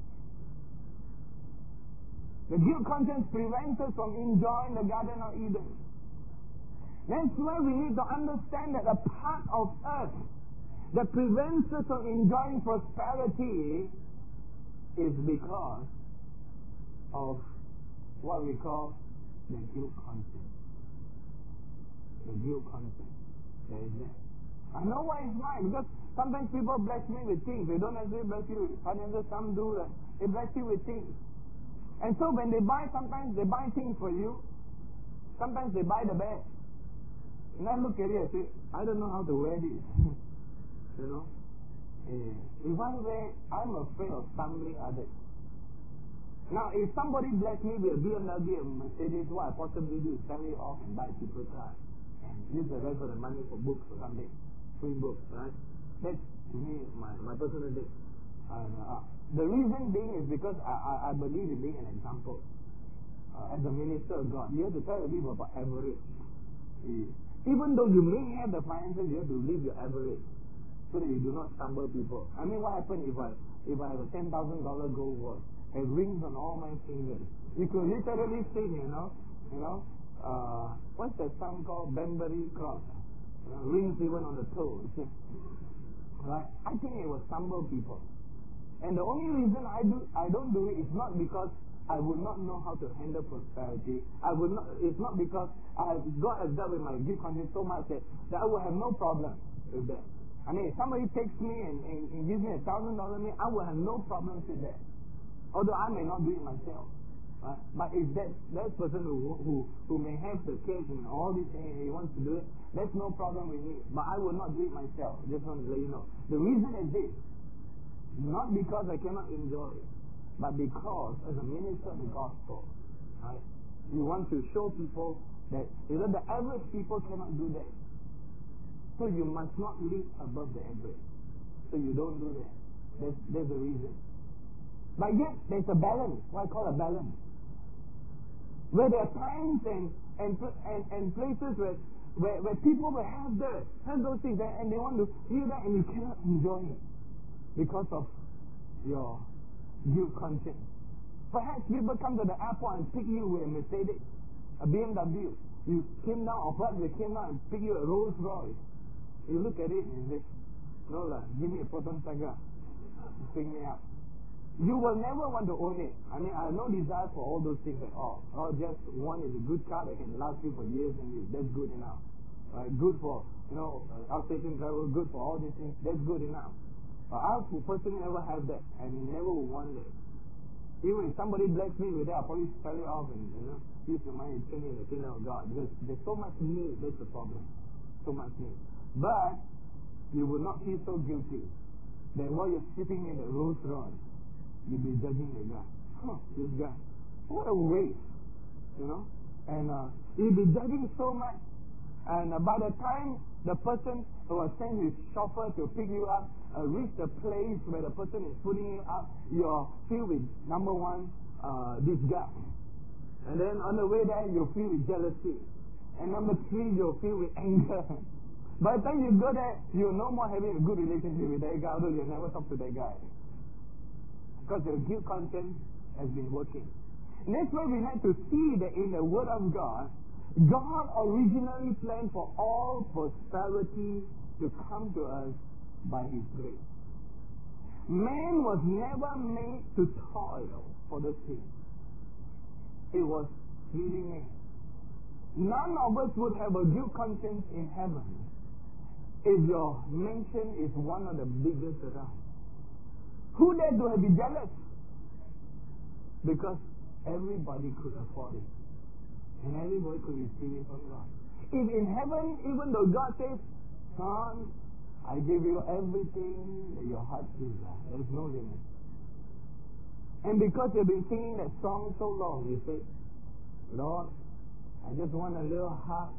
The guilt conscience prevents us from enjoying the Garden of Eden. That's why we need to understand that a part of us that prevents us from enjoying prosperity is because of what we call the guilt conscience. The guilt conscience. There is that. I know why it's mine, because sometimes people bless me with things. They don't necessarily bless you with finances. Some do that. They bless you with things. And so when they buy, sometimes they buy things for you. Sometimes they buy the bed. And I look at it and say, I don't know how to wear this. You know? Yeah. If I wear, I'm afraid of stumbling others. Now, if somebody bless me with a B M W and Mercedes, what I possibly do is sell it off and buy cheaper cars. And use the rest of the money for books or something. Free books, right? That's, to me, my, my personal thing. And, uh, the reason being is because I, I, I believe in being an example. Uh, as a minister of God, you have to tell people about average. Yeah. Even though you may have the finances, you have to live your average so that you do not stumble people. I mean, what happens if I if I have a ten thousand dollar gold watch, have rings on all my fingers. You could literally sing, you know, you know, uh, what's that song called? Banbury Cross. You know, rings even on the toes. Right? I think it will stumble people. And the only reason I do I don't do it is not because I would not know how to handle prosperity. I would not. It's not because I have, God has dealt with my gift conscience so much that, that I will have no problem with that. I mean, if somebody takes me and, and, and gives me a thousand dollar me, I will have no problems with that. Although I may not do it myself. Right? But if that that person who who who may have the cash and all these things and he wants to do it, that's no problem with me. But I will not do it myself. Just want to let you know. The reason is this. Not because I cannot enjoy it, but because as a minister of the gospel, right, you want to show people that, you know, the average people cannot do that. So you must not live above the average. So you don't do that. That's, that's the reason. But yet, there's a balance, what I call a balance. Where there are times and and and, and places where, where where people will have that, have those things, and they want to hear that and you cannot enjoy it. Because of your guilt conscience. Perhaps people come to the airport and pick you with a Mercedes, a B M W. You came down, or perhaps they came down and pick you a Rolls Royce. You look at it and say, no lah, give me a Proton Saga. Pick me up. You will never want to own it. I mean, I have no desire for all those things at all. Or just one is a good car that can last you for years and years. That's good enough. Right? Good for, you know, outstation travel, good for all these things. That's good enough. But I personally never have that, and never would want that. Even if somebody bless me with that, I'll probably sell it off and, you know, use the money and turn it in the kingdom of God. Because there's so much need, that's the problem. So much need. But you will not feel so guilty that while you're sitting in the Rolls Royce, you'll be judging the guy. Huh, this guy. What a waste. You know? And uh, you'll be judging so much. And uh, by the time the person who was sent his chauffeur to pick you up, Uh, reach the place where the person is putting you up, you're filled with, number one, uh, disgust. And then on the way there, you're filled with jealousy. And number three, you're filled with anger. By the time you go there, you're no more having a good relationship with that guy, although you never talk to that guy. Because your guilt conscience has been working. And that's why we have to see that in the Word of God, God originally planned for all prosperity to come to us by His grace. Man was never made to toil for the sin. It was really made. None of us would have a guilt conscience in heaven if your mansion is one of the biggest around. Who there to be jealous? Because everybody could afford it. And everybody could receive it from God. If in heaven, even though God says, son, I give you everything that your heart desires. There's no limit. And because you've been singing that song so long, you say, Lord, I just want a little heart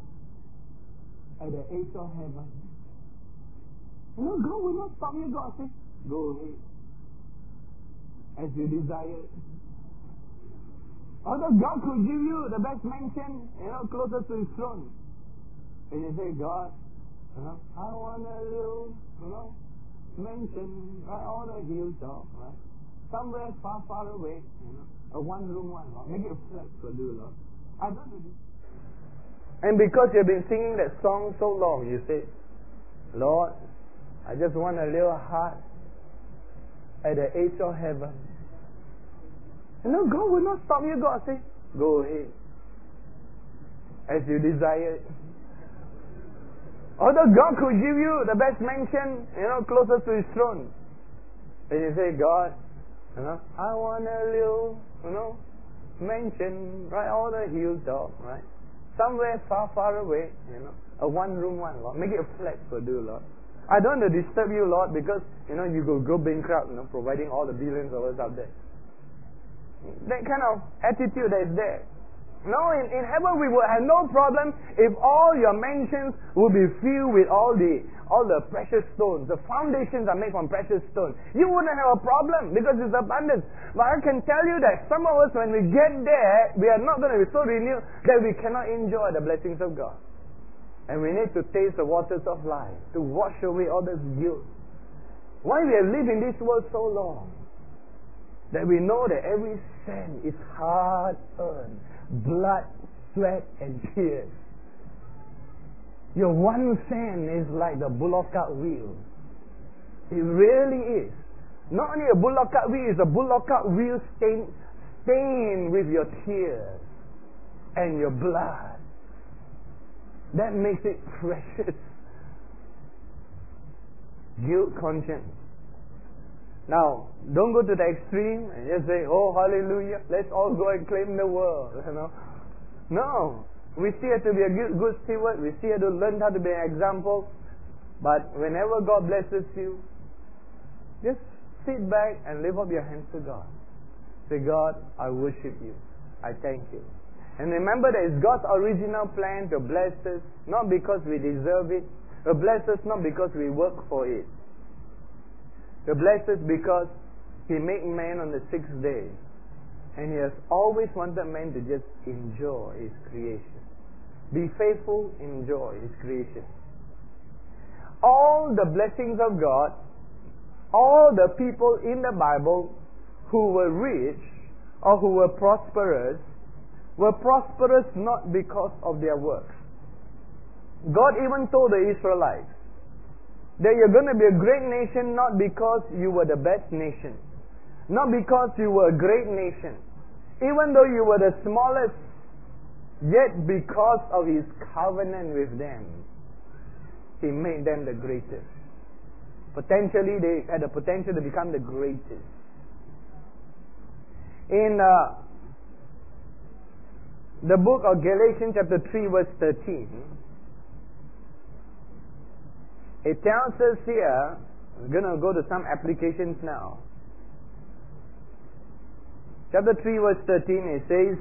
at the edge of heaven. You know, God will not stop you. God says, go ahead. As you desire. Although God could give you the best mansion, you know, closer to His throne. And you say, God, you know, I want a little, you know, mansion right on the hilltop, right? Somewhere far, far away, you know, a one room, one Lord. Make it a flex for you, Lord. I don't do this. And because you've been singing that song so long, you say, Lord, I just want a little heart at the edge of heaven. And no, God will not stop you. God say, go ahead. As you desire it. Although God could give you the best mansion, you know, closer to His throne. And you say, God, you know, I want a little, you know, mansion right on the hilltop, right? Somewhere far, far away, you know. A one room, one Lord. Make it a flex for you, Lord. I don't want to disturb you, Lord, because, you know, you go go bankrupt, you know, providing all the billions of us out there. That kind of attitude that is there. No, in, in heaven we will have no problem if all your mansions will be filled with all the all the precious stones. The foundations are made from precious stones. You wouldn't have a problem because it's abundance. But I can tell you that some of us, when we get there, we are not going to be so renewed that we cannot enjoy the blessings of God. And we need to taste the waters of life to wash away all this guilt. Why we have lived in this world so long? That we know that every cent is hard earned. Blood, sweat and tears. Your one cent is like the bullock cart wheel. It really is. Not only a bullock cart wheel, it's a bullock cart wheel stained, stained with your tears and your blood. That makes it precious. Guilt conscience. Now, don't go to the extreme and just say, oh, hallelujah, let's all go and claim the world. You know? No. We still have to be a good, good steward. We still have to learn how to be an example. But whenever God blesses you, just sit back and lift up your hands to God. Say, God, I worship you. I thank you. And remember that it's God's original plan to bless us, not because we deserve it. To bless us not because we work for it. To bless us because He made man on the sixth day. And He has always wanted man to just enjoy His creation. Be faithful, enjoy His creation. All the blessings of God, all the people in the Bible who were rich or who were prosperous, were prosperous not because of their works. God even told the Israelites that you're going to be a great nation not because you were the best nation, not because you were a great nation, even though you were the smallest, yet because of His covenant with them, He made them the greatest. Potentially, they had the potential to become the greatest. In uh, the book of Galatians chapter three verse thirteen, it tells us here, we're going to go to some applications now. Chapter three verse thirteen, it says,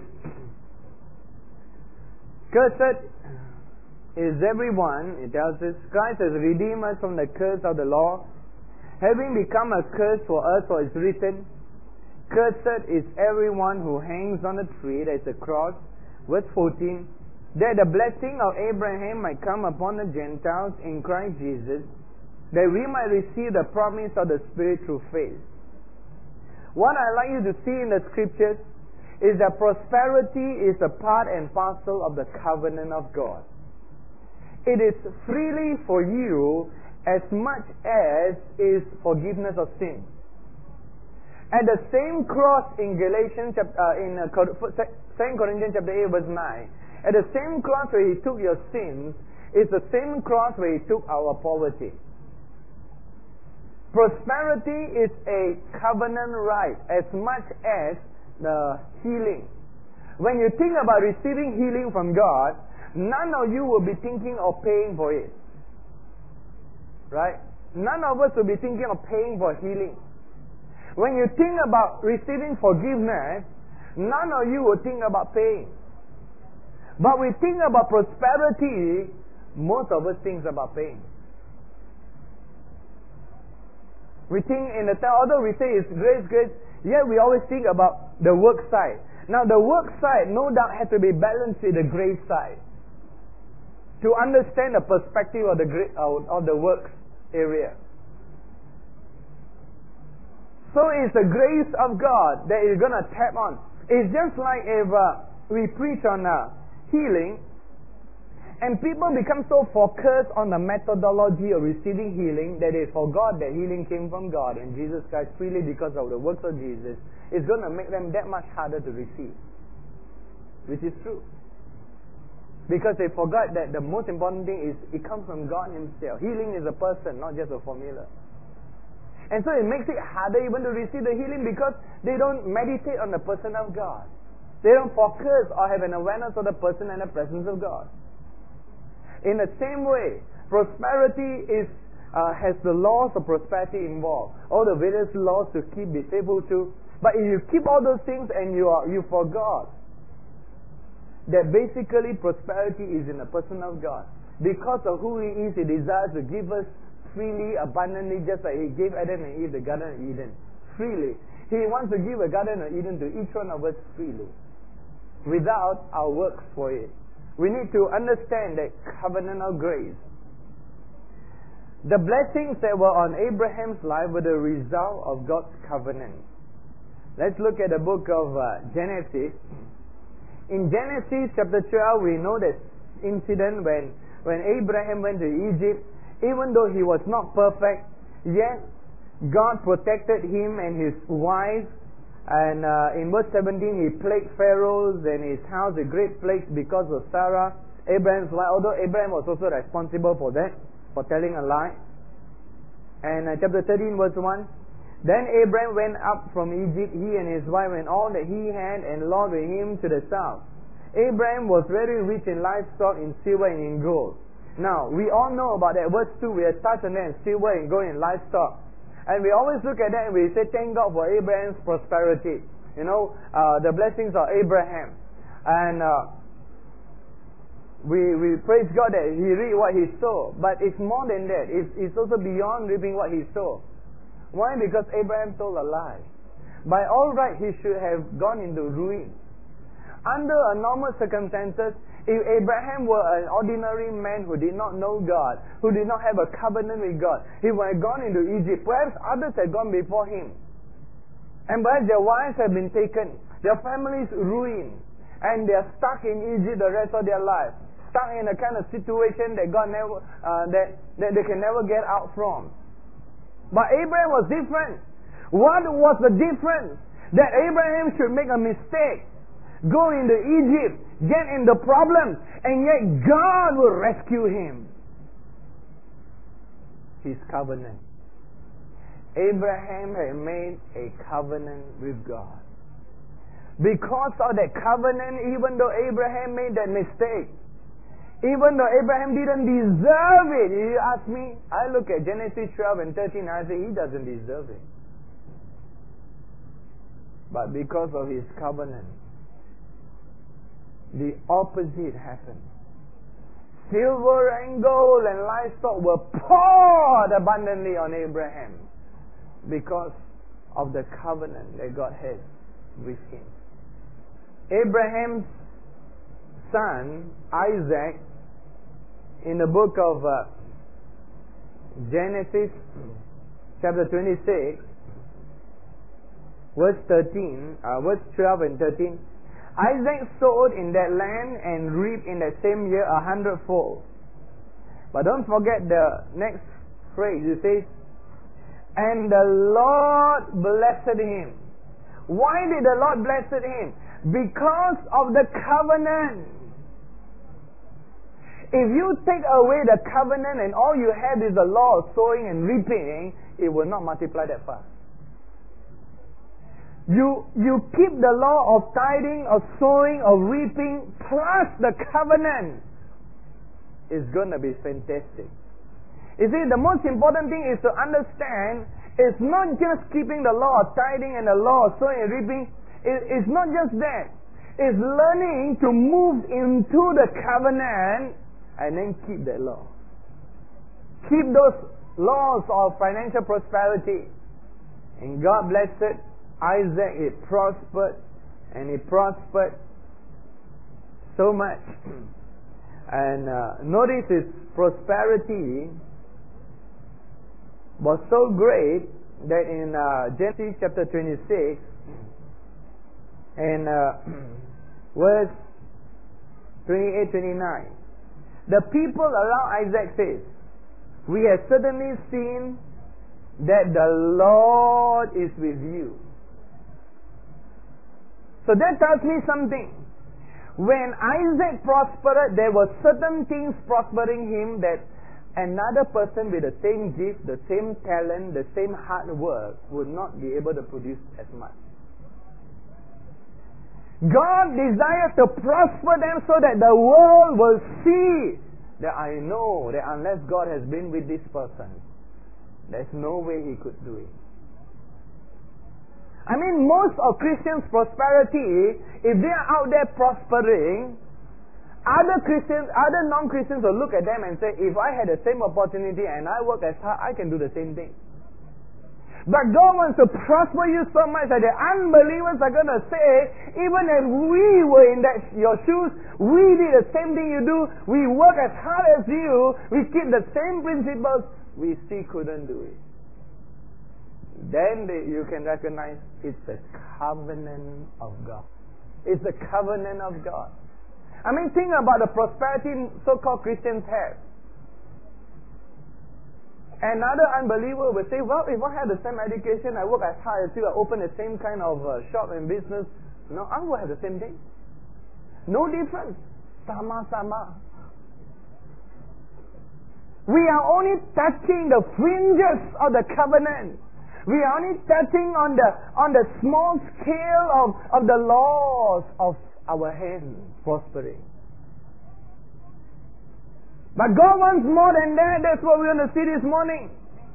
cursed is everyone, it tells us, Christ has redeemed us from the curse of the law, having become a curse for us, for it's written, cursed is everyone who hangs on a tree, that's a cross. Verse fourteen, that the blessing of Abraham might come upon the Gentiles in Christ Jesus, that we might receive the promise of the Spirit through faith. What I'd like you to see in the Scriptures is that prosperity is a part and parcel of the covenant of God. It is freely for you as much as is forgiveness of sin. At the same cross in Galatians, uh, in uh, Second Corinthians chapter eight verse nine, at the same cross where He took your sins, is the same cross where He took our poverty. Prosperity is a covenant right as much as the healing. When you think about receiving healing from God, none of you will be thinking of paying for it. Right? None of us will be thinking of paying for healing. When you think about receiving forgiveness, none of you will think about paying. But we think about prosperity, most of us think about paying. We think in the time, although we say it's grace, grace, yet we always think about the work side. Now the work side no doubt has to be balanced with the grace side. To understand the perspective of the of the works area. So it's the grace of God that is going to tap on. It's just like if uh, we preach on uh, healing, and people become so focused on the methodology of receiving healing that they forgot that healing came from God and Jesus Christ freely because of the works of Jesus. It's going to make them that much harder to receive, which is true. Because they forgot that the most important thing is it comes from God Himself. Healing is a person, not just a formula. And so it makes it harder even to receive the healing because they don't meditate on the person of God. They don't focus or have an awareness of the person and the presence of God. In the same way, prosperity is uh, has the laws of prosperity involved. All the various laws to keep, be faithful to. But if you keep all those things and you are you forgot that basically prosperity is in the person of God. Because of who He is, He desires to give us freely, abundantly, just like He gave Adam and Eve the Garden of Eden. Freely. He wants to give a Garden of Eden to each one of us freely, without our works for it. We need to understand that covenant of grace. The blessings that were on Abraham's life were the result of God's covenant. Let's look at the book of uh, Genesis. In Genesis chapter twelve, we know this incident when, when Abraham went to Egypt. Even though he was not perfect, yet God protected him and his wife. And uh, in verse seventeen, he plagued Pharaoh and his house with great plagues because of Sarah, Abraham's wife. Although Abraham was also responsible for that, for telling a lie. And uh, chapter thirteen, verse one. Then Abraham went up from Egypt, he and his wife, and all that he had, and Lot with him to the south. Abraham was very rich in livestock, in silver, and in gold. Now, we all know about that. Verse two, we have touched on that, silver and gold and livestock. And we always look at that and we say, thank God for Abraham's prosperity. You know, uh, the blessings of Abraham. And uh, we we praise God that he reaped what he sowed. But it's more than that. It's, it's also beyond reaping what he sowed. Why? Because Abraham told a lie. By all right, he should have gone into ruin. Under a normal circumstances, if Abraham were an ordinary man who did not know God, who did not have a covenant with God, he would have gone into Egypt. Perhaps others had gone before him. And perhaps their wives have been taken, their families ruined, and they are stuck in Egypt the rest of their life. Stuck in a kind of situation that God never, uh, that, that they can never get out from. But Abraham was different. What was the difference? That Abraham should make a mistake, go into Egypt, get into problems, and yet God will rescue him. His covenant. Abraham had made a covenant with God. Because of that covenant, even though Abraham made that mistake, even though Abraham didn't deserve it, you ask me, I look at Genesis twelve and thirteen, I say he doesn't deserve it. But because of his covenant, the opposite happened. Silver and gold and livestock were poured abundantly on Abraham because of the covenant that God had with him. Abraham's son, Isaac, in the book of uh, Genesis chapter twenty-six, verse thirteen, uh, verse twelve and thirteen, Isaac sowed in that land and reaped in that same year a hundredfold. But don't forget the next phrase. It says, and the Lord blessed him. Why did the Lord bless him? Because of the covenant. If you take away the covenant and all you have is the law of sowing and reaping, it will not multiply that fast. You, you keep the law of tithing, of sowing, of reaping, plus the covenant. It's going to be fantastic. You see, the most important thing is to understand it's not just keeping the law of tithing and the law of sowing and reaping. It, it's not just that. It's learning to move into the covenant and then keep that law. Keep those laws of financial prosperity. And God blessed it. Isaac, it prospered, and it prospered so much. And uh, notice his prosperity was so great that in uh, Genesis chapter twenty-six and uh, verse twenty-eight twenty-nine, the people around Isaac says, we have certainly seen that the Lord is with you. So that tells me something. When Isaac prospered, there were certain things prospering him that another person with the same gift, the same talent, the same hard work would not be able to produce as much. God desires to prosper them so that the world will see that I know that unless God has been with this person, there's no way he could do it. I mean, most of Christians' prosperity, if they are out there prospering, other Christians, other non-Christians will look at them and say, if I had the same opportunity and I work as hard, I can do the same thing. But God wants to prosper you so much that the unbelievers are going to say, even if we were in that your shoes, we did the same thing you do, we work as hard as you, we keep the same principles, we still couldn't do it. Then they, you can recognize it's a covenant of God. It's a covenant of God. I mean, think about the prosperity so-called Christians have. Another unbeliever will say, well, if I had the same education, I work as hard as you, I open the same kind of uh, shop and business, no, I will have the same thing. No difference. Sama, sama. We are only touching the fringes of the covenant. We are only touching on the on the small scale of, of the laws of our hand prospering. But God wants more than that. That's what we're going to see this morning.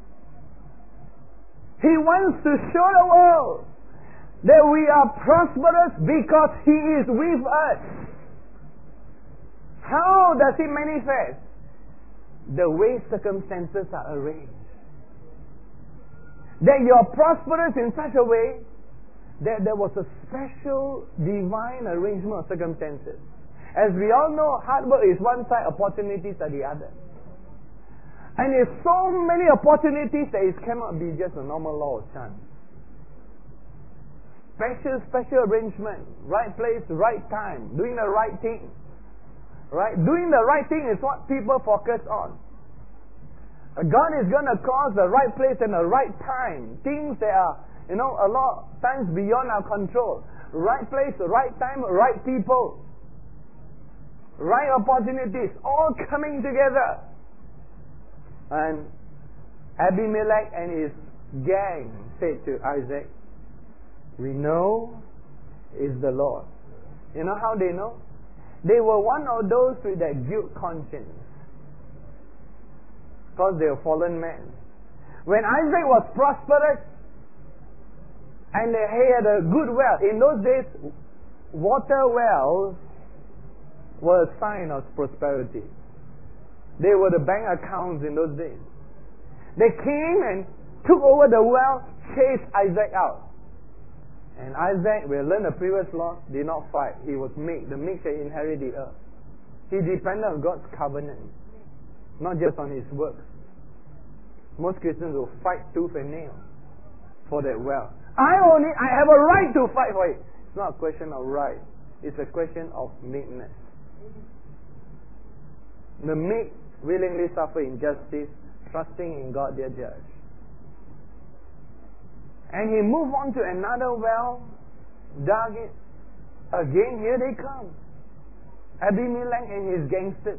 He wants to show the world that we are prosperous because He is with us. How does it manifest? The way circumstances are arranged. That you are prosperous in such a way that there was a special divine arrangement of circumstances. As we all know, hard work is one side, opportunities are the other. And there's so many opportunities that it cannot be just a normal law of chance. Special, special arrangement, right place, right time, doing the right thing. Right? Doing the right thing is what people focus on. God is going to cause the right place and the right time. Things that are, you know, a lot of times beyond our control. Right place, right time, right people. Right opportunities, all coming together. And Abimelech and his gang said to Isaac, we know is the Lord. You know how they know? They were one of those with that guilt conscience. Because they were fallen men. When Isaac was prosperous and he had a good wealth, in those days, water wells were a sign of prosperity. They were the bank accounts in those days. They came and took over the well, chased Isaac out. And Isaac, we learned the previous law, did not fight. He was meek. The meek shall inherit the earth. He depended on God's covenant, not just on his works. Most Christians will fight tooth and nail for that wealth. I only, I have a right to fight for it. It's not a question of right. It's a question of meekness. The meek willingly suffer injustice, trusting in God their judge. And he moved on to another well, dug it. Again, here they come. Abimelech and his gangsters.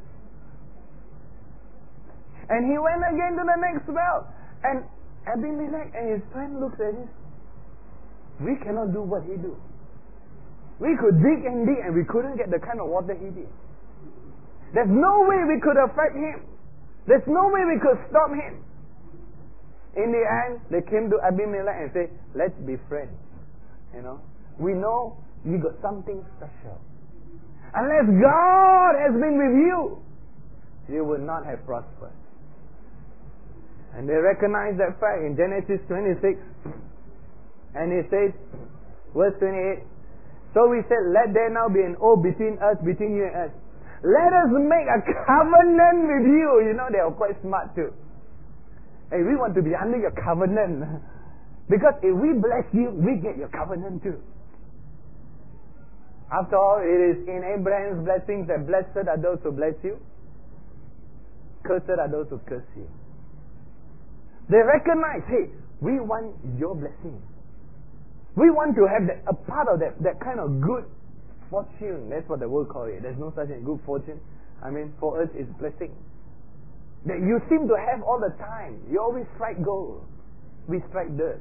And he went again to the next well. And Abimelech and his friend looked at him. We cannot do what he do. We could dig and dig and we couldn't get the kind of water he did. There's no way we could affect him. There's no way we could stop him. In the end, they came to Abimelech and said, let's be friends. You know, we know you got something special. Unless God has been with you, you would not have prospered. And they recognize that fact in Genesis twenty-six. And he says, verse twenty-eight, so we said, let there now be an oath between us, between you and us. Let us make a covenant with you. You know, they are quite smart too. Hey, we want to be under your covenant. Because if we bless you, we get your covenant too. After all, it is in Abraham's blessings that blessed are those who bless you, cursed are those who curse you. They recognize, hey, we want your blessing. We want to have that, a part of that, that kind of good fortune. That's what the world calls it. There's no such thing, good fortune. I mean, for us, it's blessing. That you seem to have all the time. You always strike gold. We strike dirt.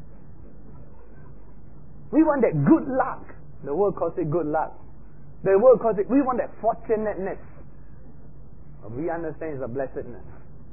We want that good luck. The world calls it good luck. The world calls it, we want that fortunateness. But we understand it's a blessedness.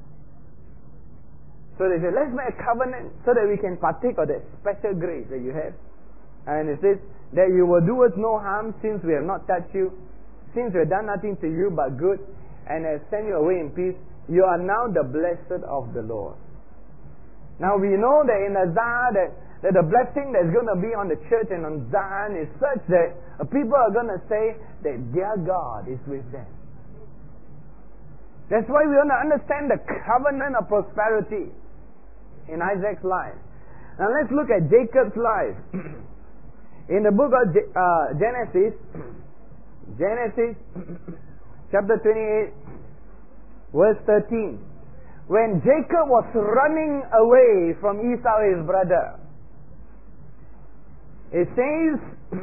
So they say, let's make a covenant so that we can partake of that special grace that you have. And it says that you will do us no harm since we have not touched you, since we have done nothing to you but good, and have sent you away in peace. You are now the blessed of the Lord. Now we know that in Isaiah that, that the blessing that's going to be on the church and on Zion is such that people are going to say that their God is with them. That's why we want to understand the covenant of prosperity in Isaac's life. Now let's look at Jacob's life. In the book of uh, Genesis, Genesis chapter twenty-eight, verse thirteen. When Jacob was running away from Esau his brother, it says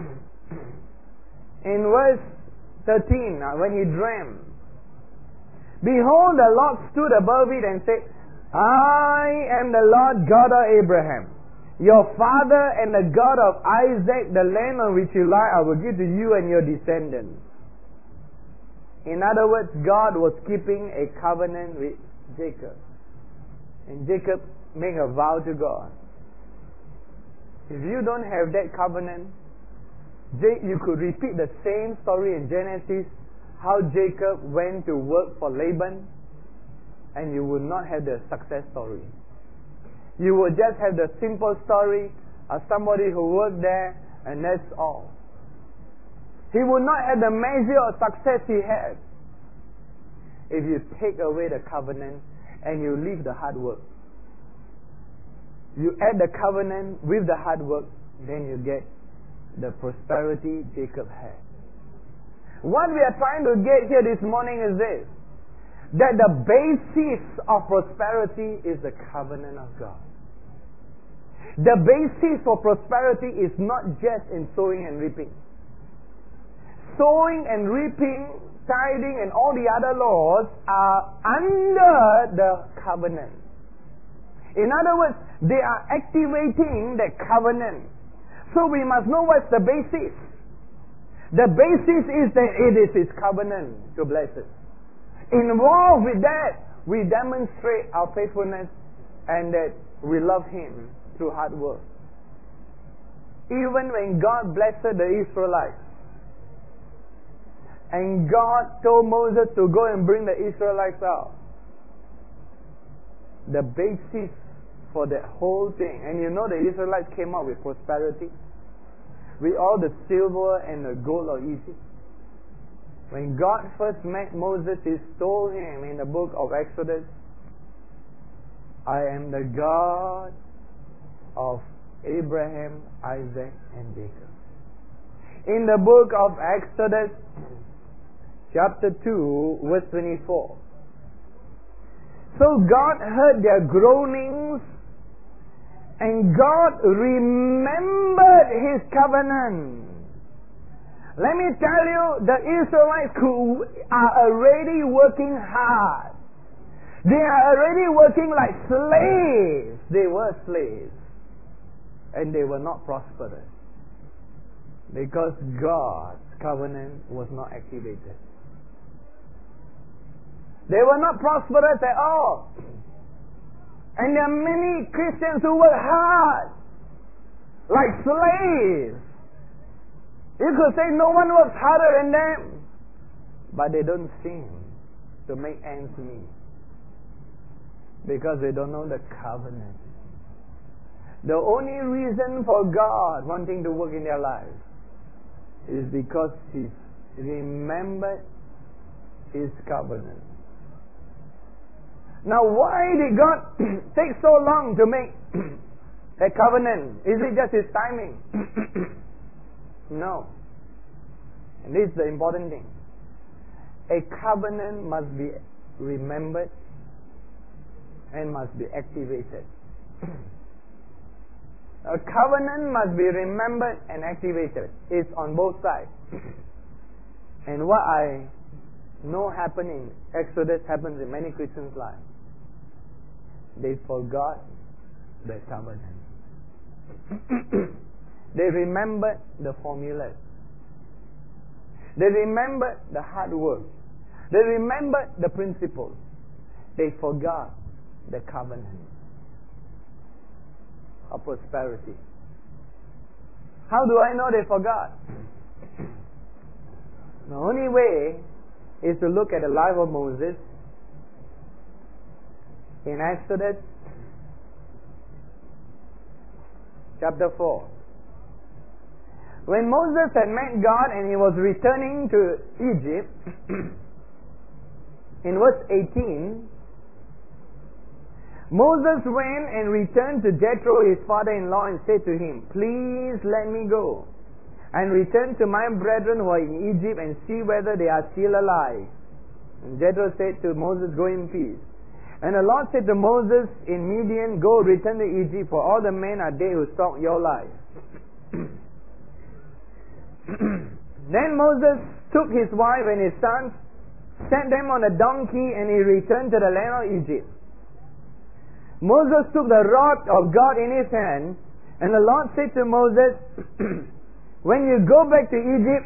in verse thirteen, when he dreamed, behold, the Lord stood above it and said, I am the Lord God of Abraham, your father, and the God of Isaac. The land on which you lie I will give to you and your descendants. In other words, God was keeping a covenant with Jacob. And Jacob made a vow to God. If you don't have that covenant, you could repeat the same story in Genesis, how Jacob went to work for Laban, and you would not have the success story. You would just have the simple story of somebody who worked there, and that's all. He would not have the measure of success he had if you take away the covenant and you leave the hard work. You add the covenant with the hard work, then you get the prosperity Jacob had. What we are trying to get here this morning is this, that the basis of prosperity is the covenant of God. The basis for prosperity is not just in sowing and reaping. Sowing and reaping, tithing and all the other laws are under the covenant. In other words, they are activating the covenant. So we must know what's the basis. The basis is that it is His covenant to bless us. Involved with that, we demonstrate our faithfulness and that we love Him through hard work. Even when God blessed the Israelites, and God told Moses to go and bring the Israelites out, the basis for that whole thing, and you know the Israelites came out with prosperity, with all the silver and the gold of Egypt. When God first met Moses, He told him in the book of Exodus, I am the God of Abraham, Isaac, and Jacob. In the book of Exodus, chapter two, verse twenty-four. So God heard their groanings, and God remembered His covenant. Let me tell you, the Israelites who are already working hard, they are already working like slaves. They were slaves. And they were not prosperous. Because God's covenant was not activated. They were not prosperous at all. And there are many Christians who work hard, like slaves. You could say no one works harder than them, but they don't seem to make ends meet because they don't know the covenant. The only reason for God wanting to work in their lives is because He remembered His covenant. Now, why did God take so long to make a covenant? Is it just His timing? No. And this is the important thing. A covenant must be remembered and must be activated. A covenant must be remembered and activated. It's on both sides. And what I know happening, Exodus happens in many Christians' lives. They forgot the covenant. They remembered the formulas. They remembered the hard work. They remembered the principles. They forgot the covenant of prosperity. How do I know they forgot? The only way is to look at the life of Moses in Exodus chapter four. When Moses had met God and he was returning to Egypt, in verse eighteen, Moses went and returned to Jethro, his father-in-law, and said to him, "Please let me go and return to my brethren who are in Egypt and see whether they are still alive." And Jethro said to Moses, "Go in peace." And the Lord said to Moses in Midian, "Go, return to Egypt, for all the men are dead who stalked your life." Then Moses took his wife and his sons, set them on a donkey, and he returned to the land of Egypt. Moses took the rod of God in his hand, and the Lord said to Moses, "When you go back to Egypt,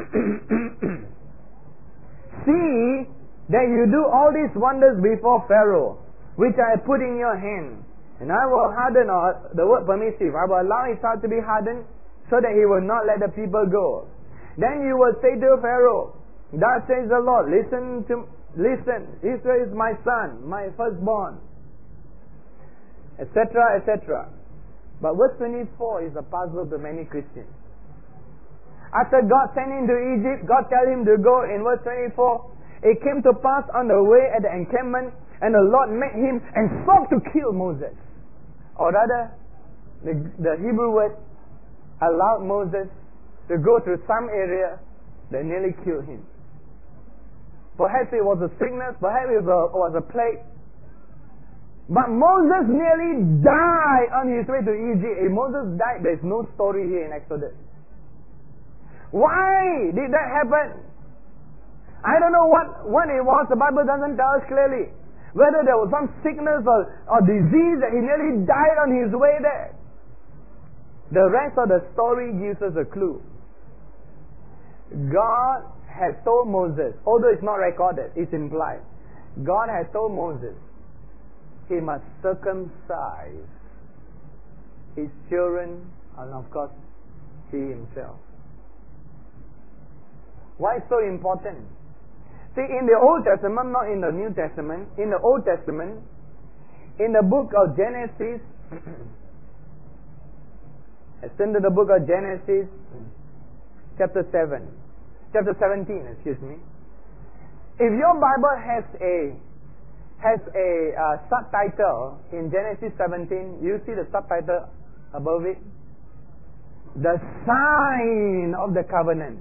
see that you do all these wonders before Pharaoh, which I put in your hand. And I will harden," or the word permissive, "I will allow his heart to be hardened, so that he will not let the people go. Then you will say to Pharaoh, Thus says the Lord, listen to listen, Israel is my son, my firstborn," et cetera, et cetera. But verse twenty-four is a puzzle to many Christians. After God sent him to Egypt, God tell him to go. In verse twenty-four, it came to pass on the way at the encampment, and the Lord met him and sought to kill Moses. Or rather, the, the Hebrew word allowed Moses to go through some area that nearly killed him. Perhaps it was a sickness, perhaps it was a, was a plague. But Moses nearly died on his way to Egypt. If Moses died, there is no story here in Exodus. Why did that happen? I don't know what, what it was. The Bible doesn't tell us clearly. Whether there was some sickness or, or disease that he nearly died on his way there. The rest of the story gives us a clue. God had told Moses, although it's not recorded, it's implied. God had told Moses he must circumcise his children and of course he himself. Why so important? See, in the Old Testament, not in the New Testament, in the Old Testament, in the book of Genesis, let's turn to the book of Genesis, chapter seven, chapter seventeen, excuse me. If your Bible has a has a uh, subtitle in Genesis seventeen, you see the subtitle above it, the sign of the covenant.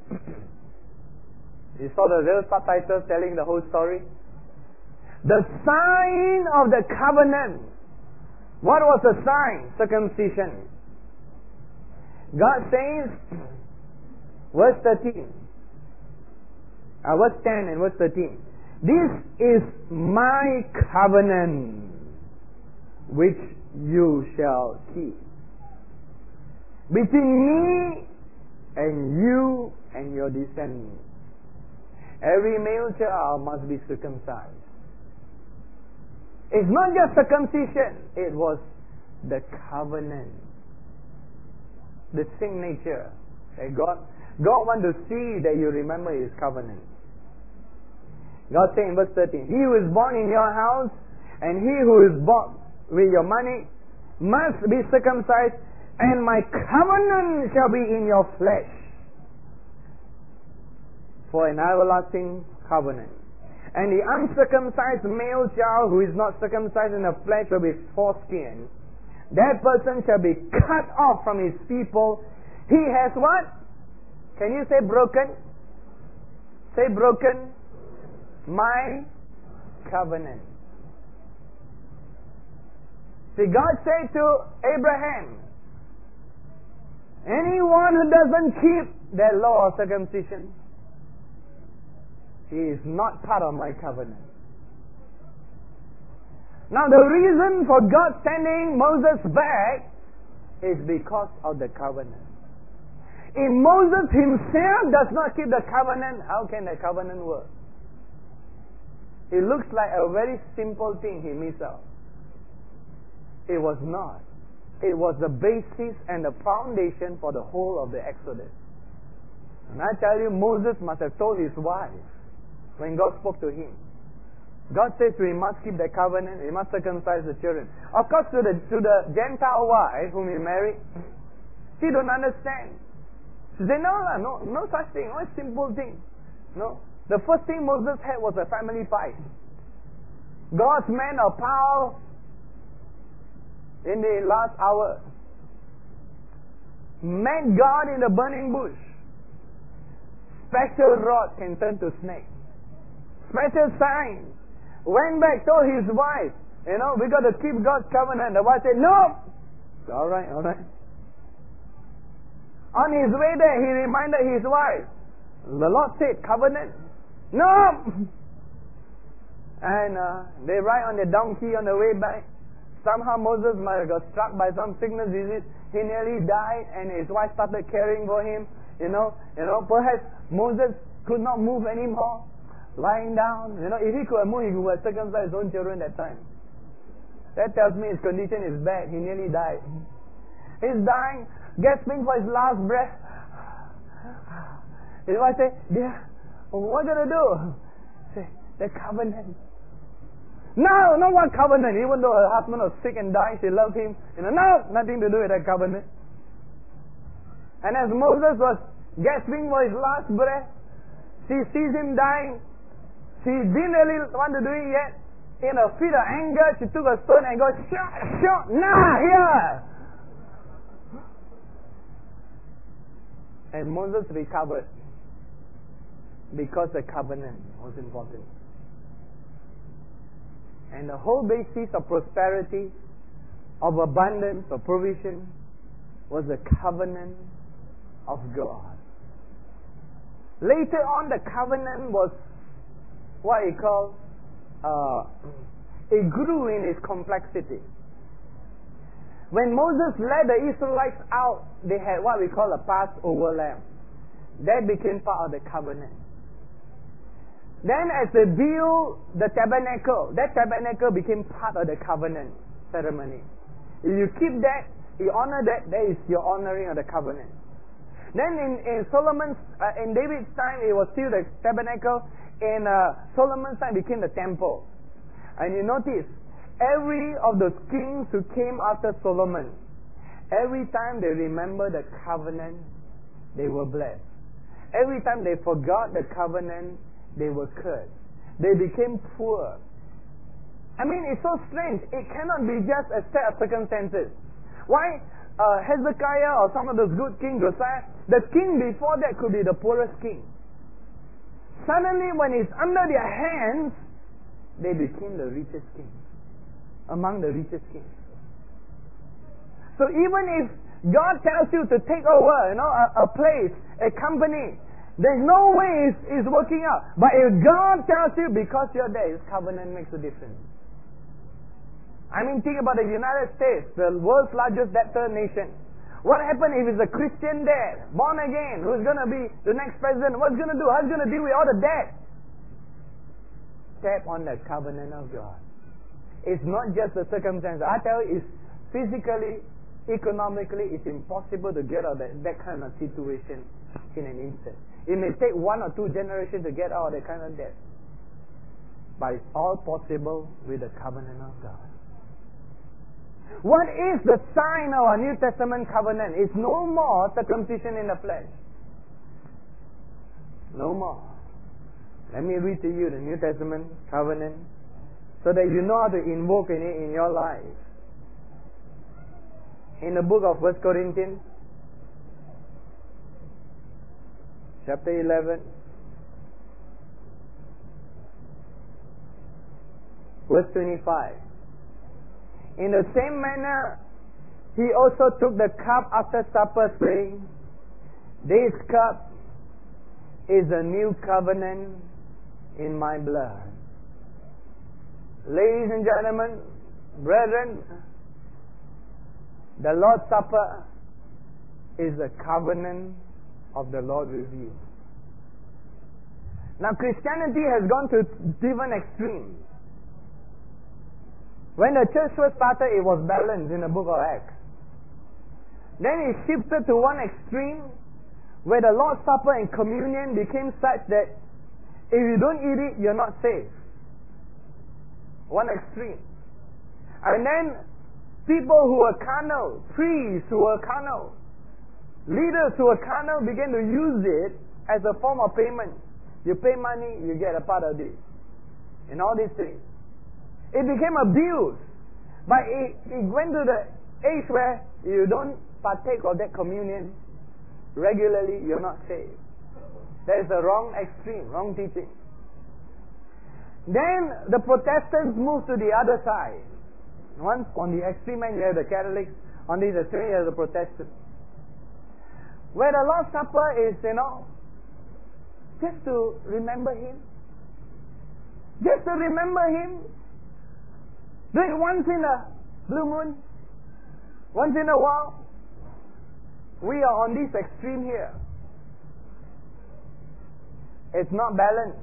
You saw the real subtitle telling the whole story. The sign of the covenant. What was the sign? Circumcision. God says, verse thirteen, uh, verse ten and verse thirteen, "This is my covenant which you shall keep between me and you and your descendants. Every male child must be circumcised." It's not just circumcision, it was the covenant, the signature that God God wants to see that you remember His covenant. God said in verse thirteen, "He who is born in your house and he who is bought with your money must be circumcised, and my covenant shall be in your flesh for an everlasting covenant. And the uncircumcised male child who is not circumcised in the flesh will be foreskin. That person shall be cut off from his people. He has what? Can you say broken? Say broken. My covenant." See, God said to Abraham, anyone who doesn't keep that law of circumcision, he is not part of my covenant. Now the reason for God sending Moses back is because of the covenant. If Moses himself does not keep the covenant, how can the covenant work? It looks like a very simple thing he missed out. It was not. It was the basis and the foundation for the whole of the Exodus. And I tell you, Moses must have told his wife when God spoke to him. God says to him, he must keep the covenant, he must circumcise the children. Of course, to the to the Gentile wife whom he married, she don't understand. She said, no, no, no such thing, no simple thing. No. the first thing Moses had was a family fight. God's man of power in the last hour met God in the burning bush. Special rod can turn to snake. Special sign. Went back, told his wife, you know, we got to keep God's covenant. The wife said, no. All right, all right. On his way there, he reminded his wife. The Lord said, covenant. No. And uh, they ride on the donkey on the way back. Somehow Moses might have got struck by some sickness disease. He nearly died, and his wife started caring for him. You know, you know, perhaps Moses could not move anymore, lying down. You know, if he could have moved, he would have circumcised his own children that time. That tells me his condition is bad. He nearly died. He's dying, gasping for his last breath. His wife said, "Dear, what are you gonna do?" Say, "The covenant." No, no what covenant. Even though her husband was sick and died, she loved him. You know, no, nothing to do with that covenant. And as Moses was gasping for his last breath, she sees him dying. She didn't really want to do it yet. In a fit of anger, she took a stone and goes, "Shut, shut, nah, here." And Moses recovered because the covenant was important. And the whole basis of prosperity, of abundance, of provision, was the covenant of God. Later on, the covenant was what he called, uh, it grew in its complexity. When Moses led the Israelites out, they had what we call a Passover lamb. That became part of the covenant. Then as they built the tabernacle, that tabernacle became part of the covenant ceremony. If you keep that, you honor that, that is your honoring of the covenant. Then in, in Solomon's, uh, in David's time, it was still the tabernacle. In uh, Solomon's time, it became the temple. And you notice, every of the kings who came after Solomon, every time they remember the covenant, they were blessed. Every time they forgot the covenant, they were cursed. They became poor. I mean, it's so strange. It cannot be just a set of circumstances. Why uh, Hezekiah or some of those good kings, Josiah, the king before that could be the poorest king. Suddenly, when it's under their hands, they became the richest king. Among the richest kings. So even if God tells you to take over, you know, a, a place, a company, there's no way it's, it's working out. But if God tells you, because you're there, His covenant makes a difference. I mean, think about the United States, the world's largest debtor nation. What happens if it's a Christian there, born again, who's going to be the next president? What's going to do? How's going to deal with all the debt? Tap on the covenant of God. It's not just the circumstances. I tell you, it's physically, economically, it's impossible to get out of that, that kind of situation in an instant. It may take one or two generations to get out of that kind of debt. But it's all possible with the covenant of God. What is the sign of our New Testament covenant? It's no more circumcision in the flesh. No more. Let me read to you the New Testament covenant so that you know how to invoke in it in your life. In the book of First Corinthians, chapter eleven, verse twenty-five. In the same manner, he also took the cup after supper, saying, "This cup is a new covenant in my blood." Ladies and gentlemen, brethren, the Lord's Supper is the covenant of the Lord with you. Now, Christianity has gone to different extremes. When the church first started, it was balanced in the book of Acts. Then it shifted to one extreme where the Lord's Supper and communion became such that if you don't eat it, you're not saved. One extreme. And then people who were carnal, priests who were carnal, leaders who were carnal began to use it as a form of payment. You pay money, you get a part of this. And all these things. It became abuse. But it, it went to the age where you don't partake of that communion regularly, you're not saved. That is the wrong extreme, wrong teaching. Then the Protestants moved to the other side. Once on the extreme end you have the Catholics, on the extreme you have the Protestants. Where the Lord's Supper is, you know, just to remember Him. Just to remember Him. Do it once in a blue moon. Once in a while. We are on this extreme here. It's not balanced.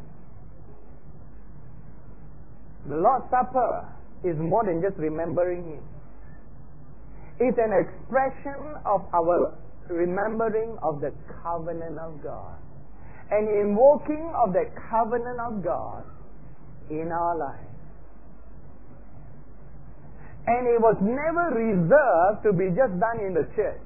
The Lord's Supper is more than just remembering Him. It's an expression of our remembering of the covenant of God. An invoking of the covenant of God in our lives. And it was never reserved to be just done in the church.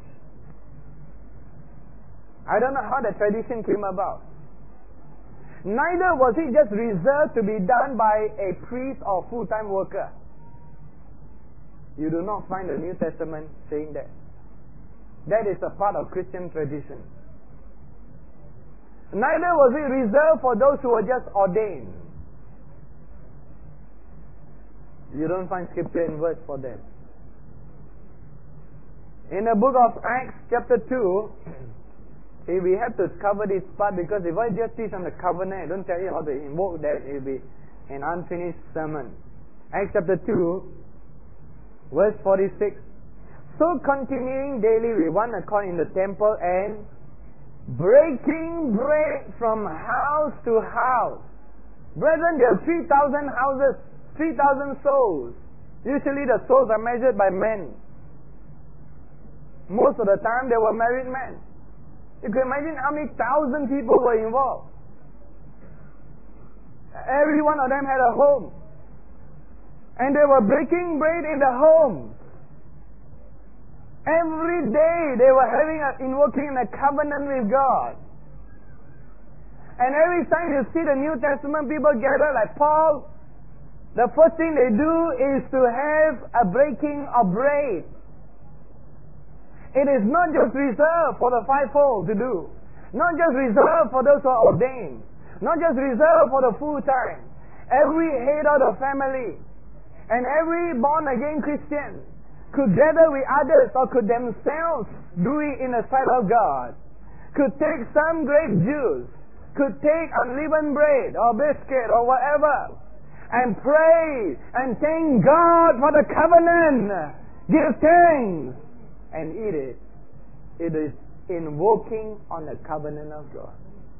I don't know how the tradition came about. Neither was it just reserved to be done by a priest or full-time worker. You do not find the New Testament saying that. That is a part of Christian tradition. Neither was it reserved for those who were just ordained. You don't find scripture in verse for that. In the book of Acts chapter two, see, we have to cover this part because if I just teach on the covenant, I don't tell you how to invoke that, it will be an unfinished sermon. Acts chapter two, verse forty-six. So continuing daily with one accord in the temple and breaking bread from house to house. Brethren, there are three thousand houses, three thousand souls. Usually the souls are measured by men. Most of the time they were married men. You can imagine how many thousand people were involved. Every one of them had a home. And they were breaking bread in the homes. Every day they were having a, invoking a covenant with God. And every time you see the New Testament people gather like Paul, the first thing they do is to have a breaking of bread. It is not just reserved for the fivefold to do. Not just reserved for those who are ordained. Not just reserved for the full time. Every head of the family and every born again Christian could gather with others or could themselves do it in the sight of God. Could take some grape juice, could take unleavened bread or biscuit or whatever and pray and thank God for the covenant. Give thanks and eat it. It is invoking on the covenant of God.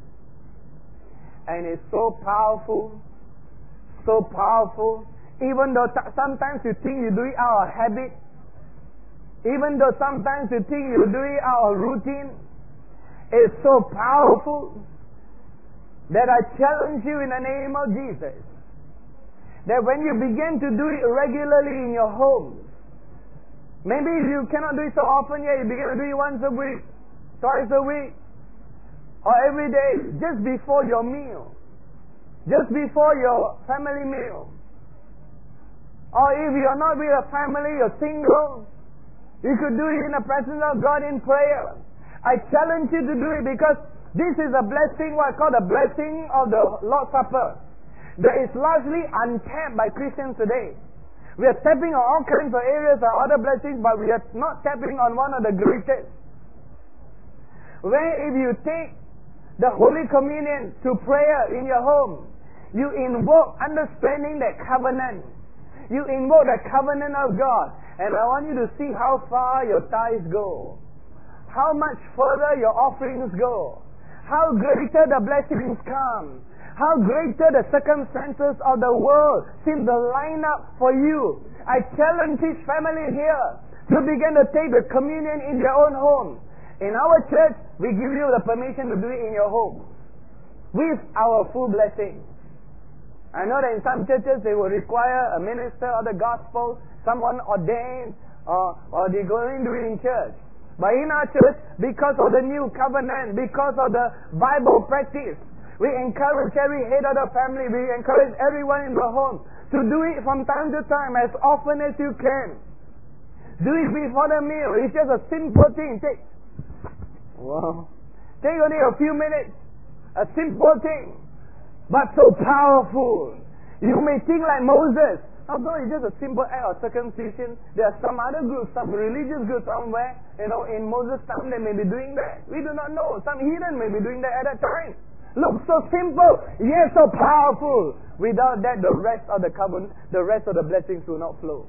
And it's so powerful, so powerful, even though t- sometimes you think you do it out of habit, even though sometimes you think you do it out of routine, it's so powerful that I challenge you in the name of Jesus that when you begin to do it regularly in your home, maybe you cannot do it so often yet, you begin to do it once a week, twice a week, or every day, just before your meal, just before your family meal. Or if you're not with a family, you're single, you could do it in the presence of God in prayer. I challenge you to do it because this is a blessing, what I call the blessing of the Lord's Supper, that is largely untapped by Christians today. We are tapping on all kinds of areas of other blessings, but we are not tapping on one of the greatest. Where if you take the Holy Communion to prayer in your home, you invoke understanding that covenant. You invoke the covenant of God. And I want you to see how far your tithes go. How much further your offerings go. How greater the blessings come. How greater the circumstances of the world seem to line up for you. I challenge each family here to begin to take the communion in their own home. In our church, we give you the permission to do it in your home with our full blessing. I know that in some churches they will require a minister of the gospel, someone ordained, or, or they go into it in church. But in our church, because of the new covenant, because of the Bible practice, We encourage every head of the family. We encourage everyone in the home to do it from time to time, as often as you can. Do it before the meal. It's just a simple thing. Take, wow. Take only a few minutes. A simple thing, but so powerful. You may think like Moses. Although it's just a simple act of circumcision, there are some other groups, some religious groups somewhere, you know, in Moses' time they may be doing that. We do not know. Some heathen may be doing that at that time. Looks so simple, yet so powerful. Without that, the rest of the covenant, the rest of the blessings will not flow.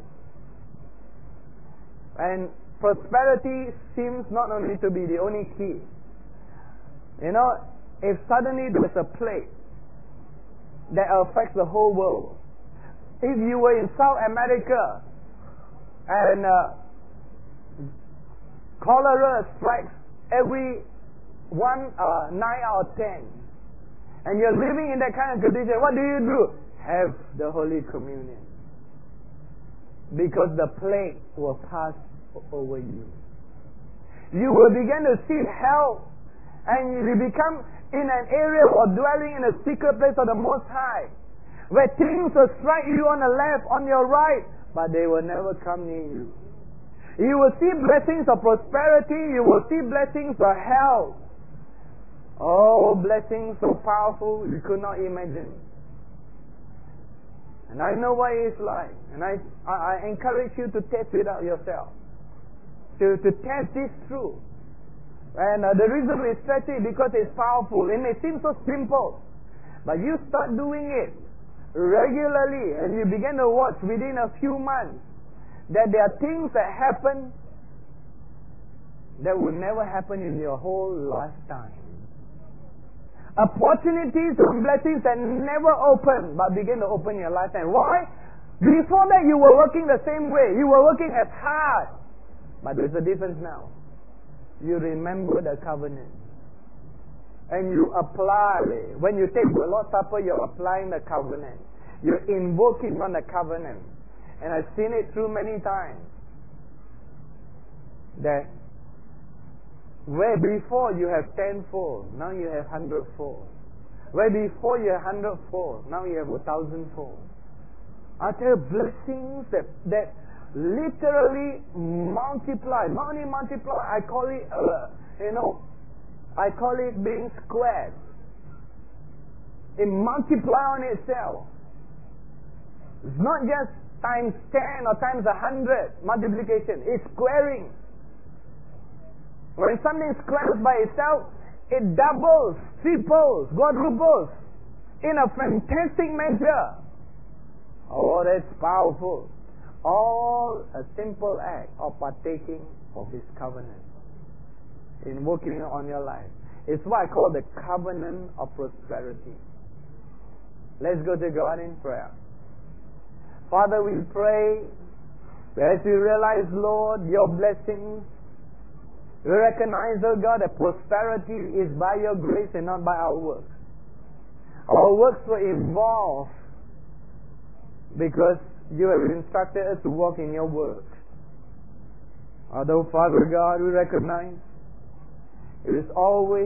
And prosperity seems not only to be the only key. You know, if suddenly there's a plague that affects the whole world, if you were in South America and uh, cholera strikes every one, uh, nine out of ten, and you're living in that kind of condition, what do you do? Have the Holy Communion. Because the plague will pass over you. You will begin to seek help, and you become in an area of dwelling in a secret place of the Most High, where things will strike you on the left, on your right, but they will never come near you. You will see blessings of prosperity. You will see blessings of health. Oh, blessings so powerful you could not imagine. And I know what it's like. And I, I, I encourage you to test it out yourself. To, to test this through. And uh, the reason we stretch it because it's powerful. It may seem so simple, but you start doing it regularly, and you begin to watch within a few months that there are things that happen that will never happen in your whole lifetime. Opportunities and blessings that never open but begin to open in your lifetime. Why? Before that you were working the same way. You were working as hard. But there's a difference now. You remember the covenant. And you apply. When you take the Lord's Supper, you're applying the covenant. You're invoking on the covenant. And I've seen it through many times. That where before you have tenfold, now you have hundredfold. Where before you have hundredfold, now you have a thousandfold. I tell you, blessings that, that literally multiply. Not only multiply, I call it, uh, you know, I call it being squared. It multiplies on itself. It's not just times ten or times a hundred multiplication. It's squaring. When something squares by itself, it doubles, triples, quadruples in a fantastic measure. Oh, that's powerful. All a simple act of partaking of His covenant in working on your life. It's what I call the covenant of prosperity. Let's go to God in prayer. Father, we pray as we realize, Lord, your blessings. We recognize, oh God, that prosperity is by your grace and not by our works. Our works will evolve because you have instructed us to walk in your word. Although, Father God, we recognize it is always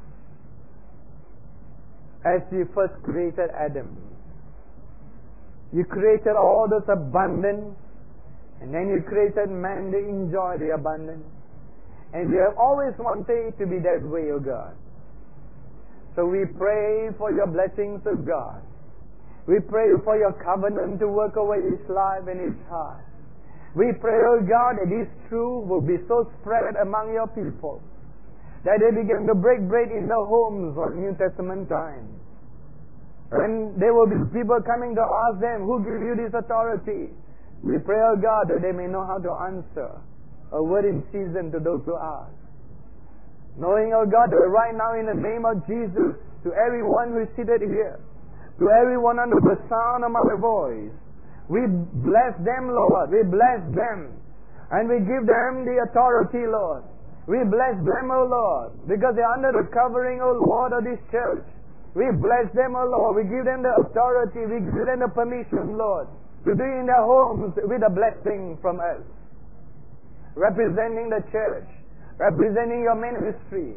as you first created Adam. You created all this abundance, and then you created man to enjoy the abundance. And you have always wanted it to be that way, O God. So we pray for your blessings, O God. We pray for your covenant to work over his life and his heart. We pray, O God, that this truth will be so spread among your people that they begin to break bread in the homes of New Testament times. And there will be people coming to ask them, who gave you this authority? We pray, O God, that they may know how to answer a word in season to those who ask. Knowing, O God, that right now in the name of Jesus, to everyone who is seated here, to everyone under the sound of my voice, we bless them, Lord. We bless them. And we give them the authority, Lord. We bless them, O Lord, because they are under the covering, O Lord, of this church. We bless them, O Lord. We give them the authority. We give them the permission, Lord, to be in their homes with a blessing from us. Representing the church, representing your ministry,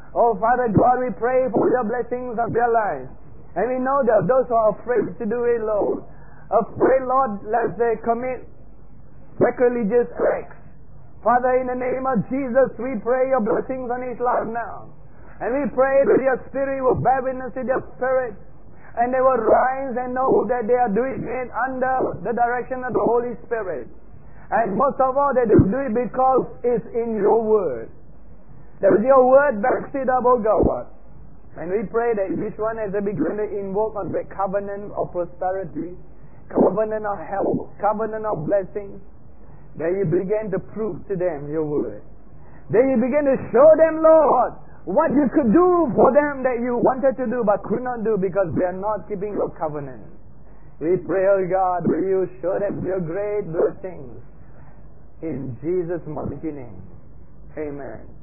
Oh, Father God, we pray for your blessings of their lives. And we know that those who are afraid to do it, Lord, afraid, Lord, lest they commit sacrilegious acts. Father, in the name of Jesus, we pray your blessings on his life now. And we pray that your spirit will bear witness to their spirit. And they will rise and know that they are doing it under the direction of the Holy Spirit. And most of all, that they do it because it's in your word. That your word backs it up, O God. And we pray that each one as they begin to invoke on the covenant of prosperity, covenant of health, covenant of blessings, that you begin to prove to them your word. That you begin to show them, Lord, what you could do for them that you wanted to do but could not do because they are not keeping your covenant. We pray, oh God, will you show them your great blessings. In Jesus' mighty name. Amen.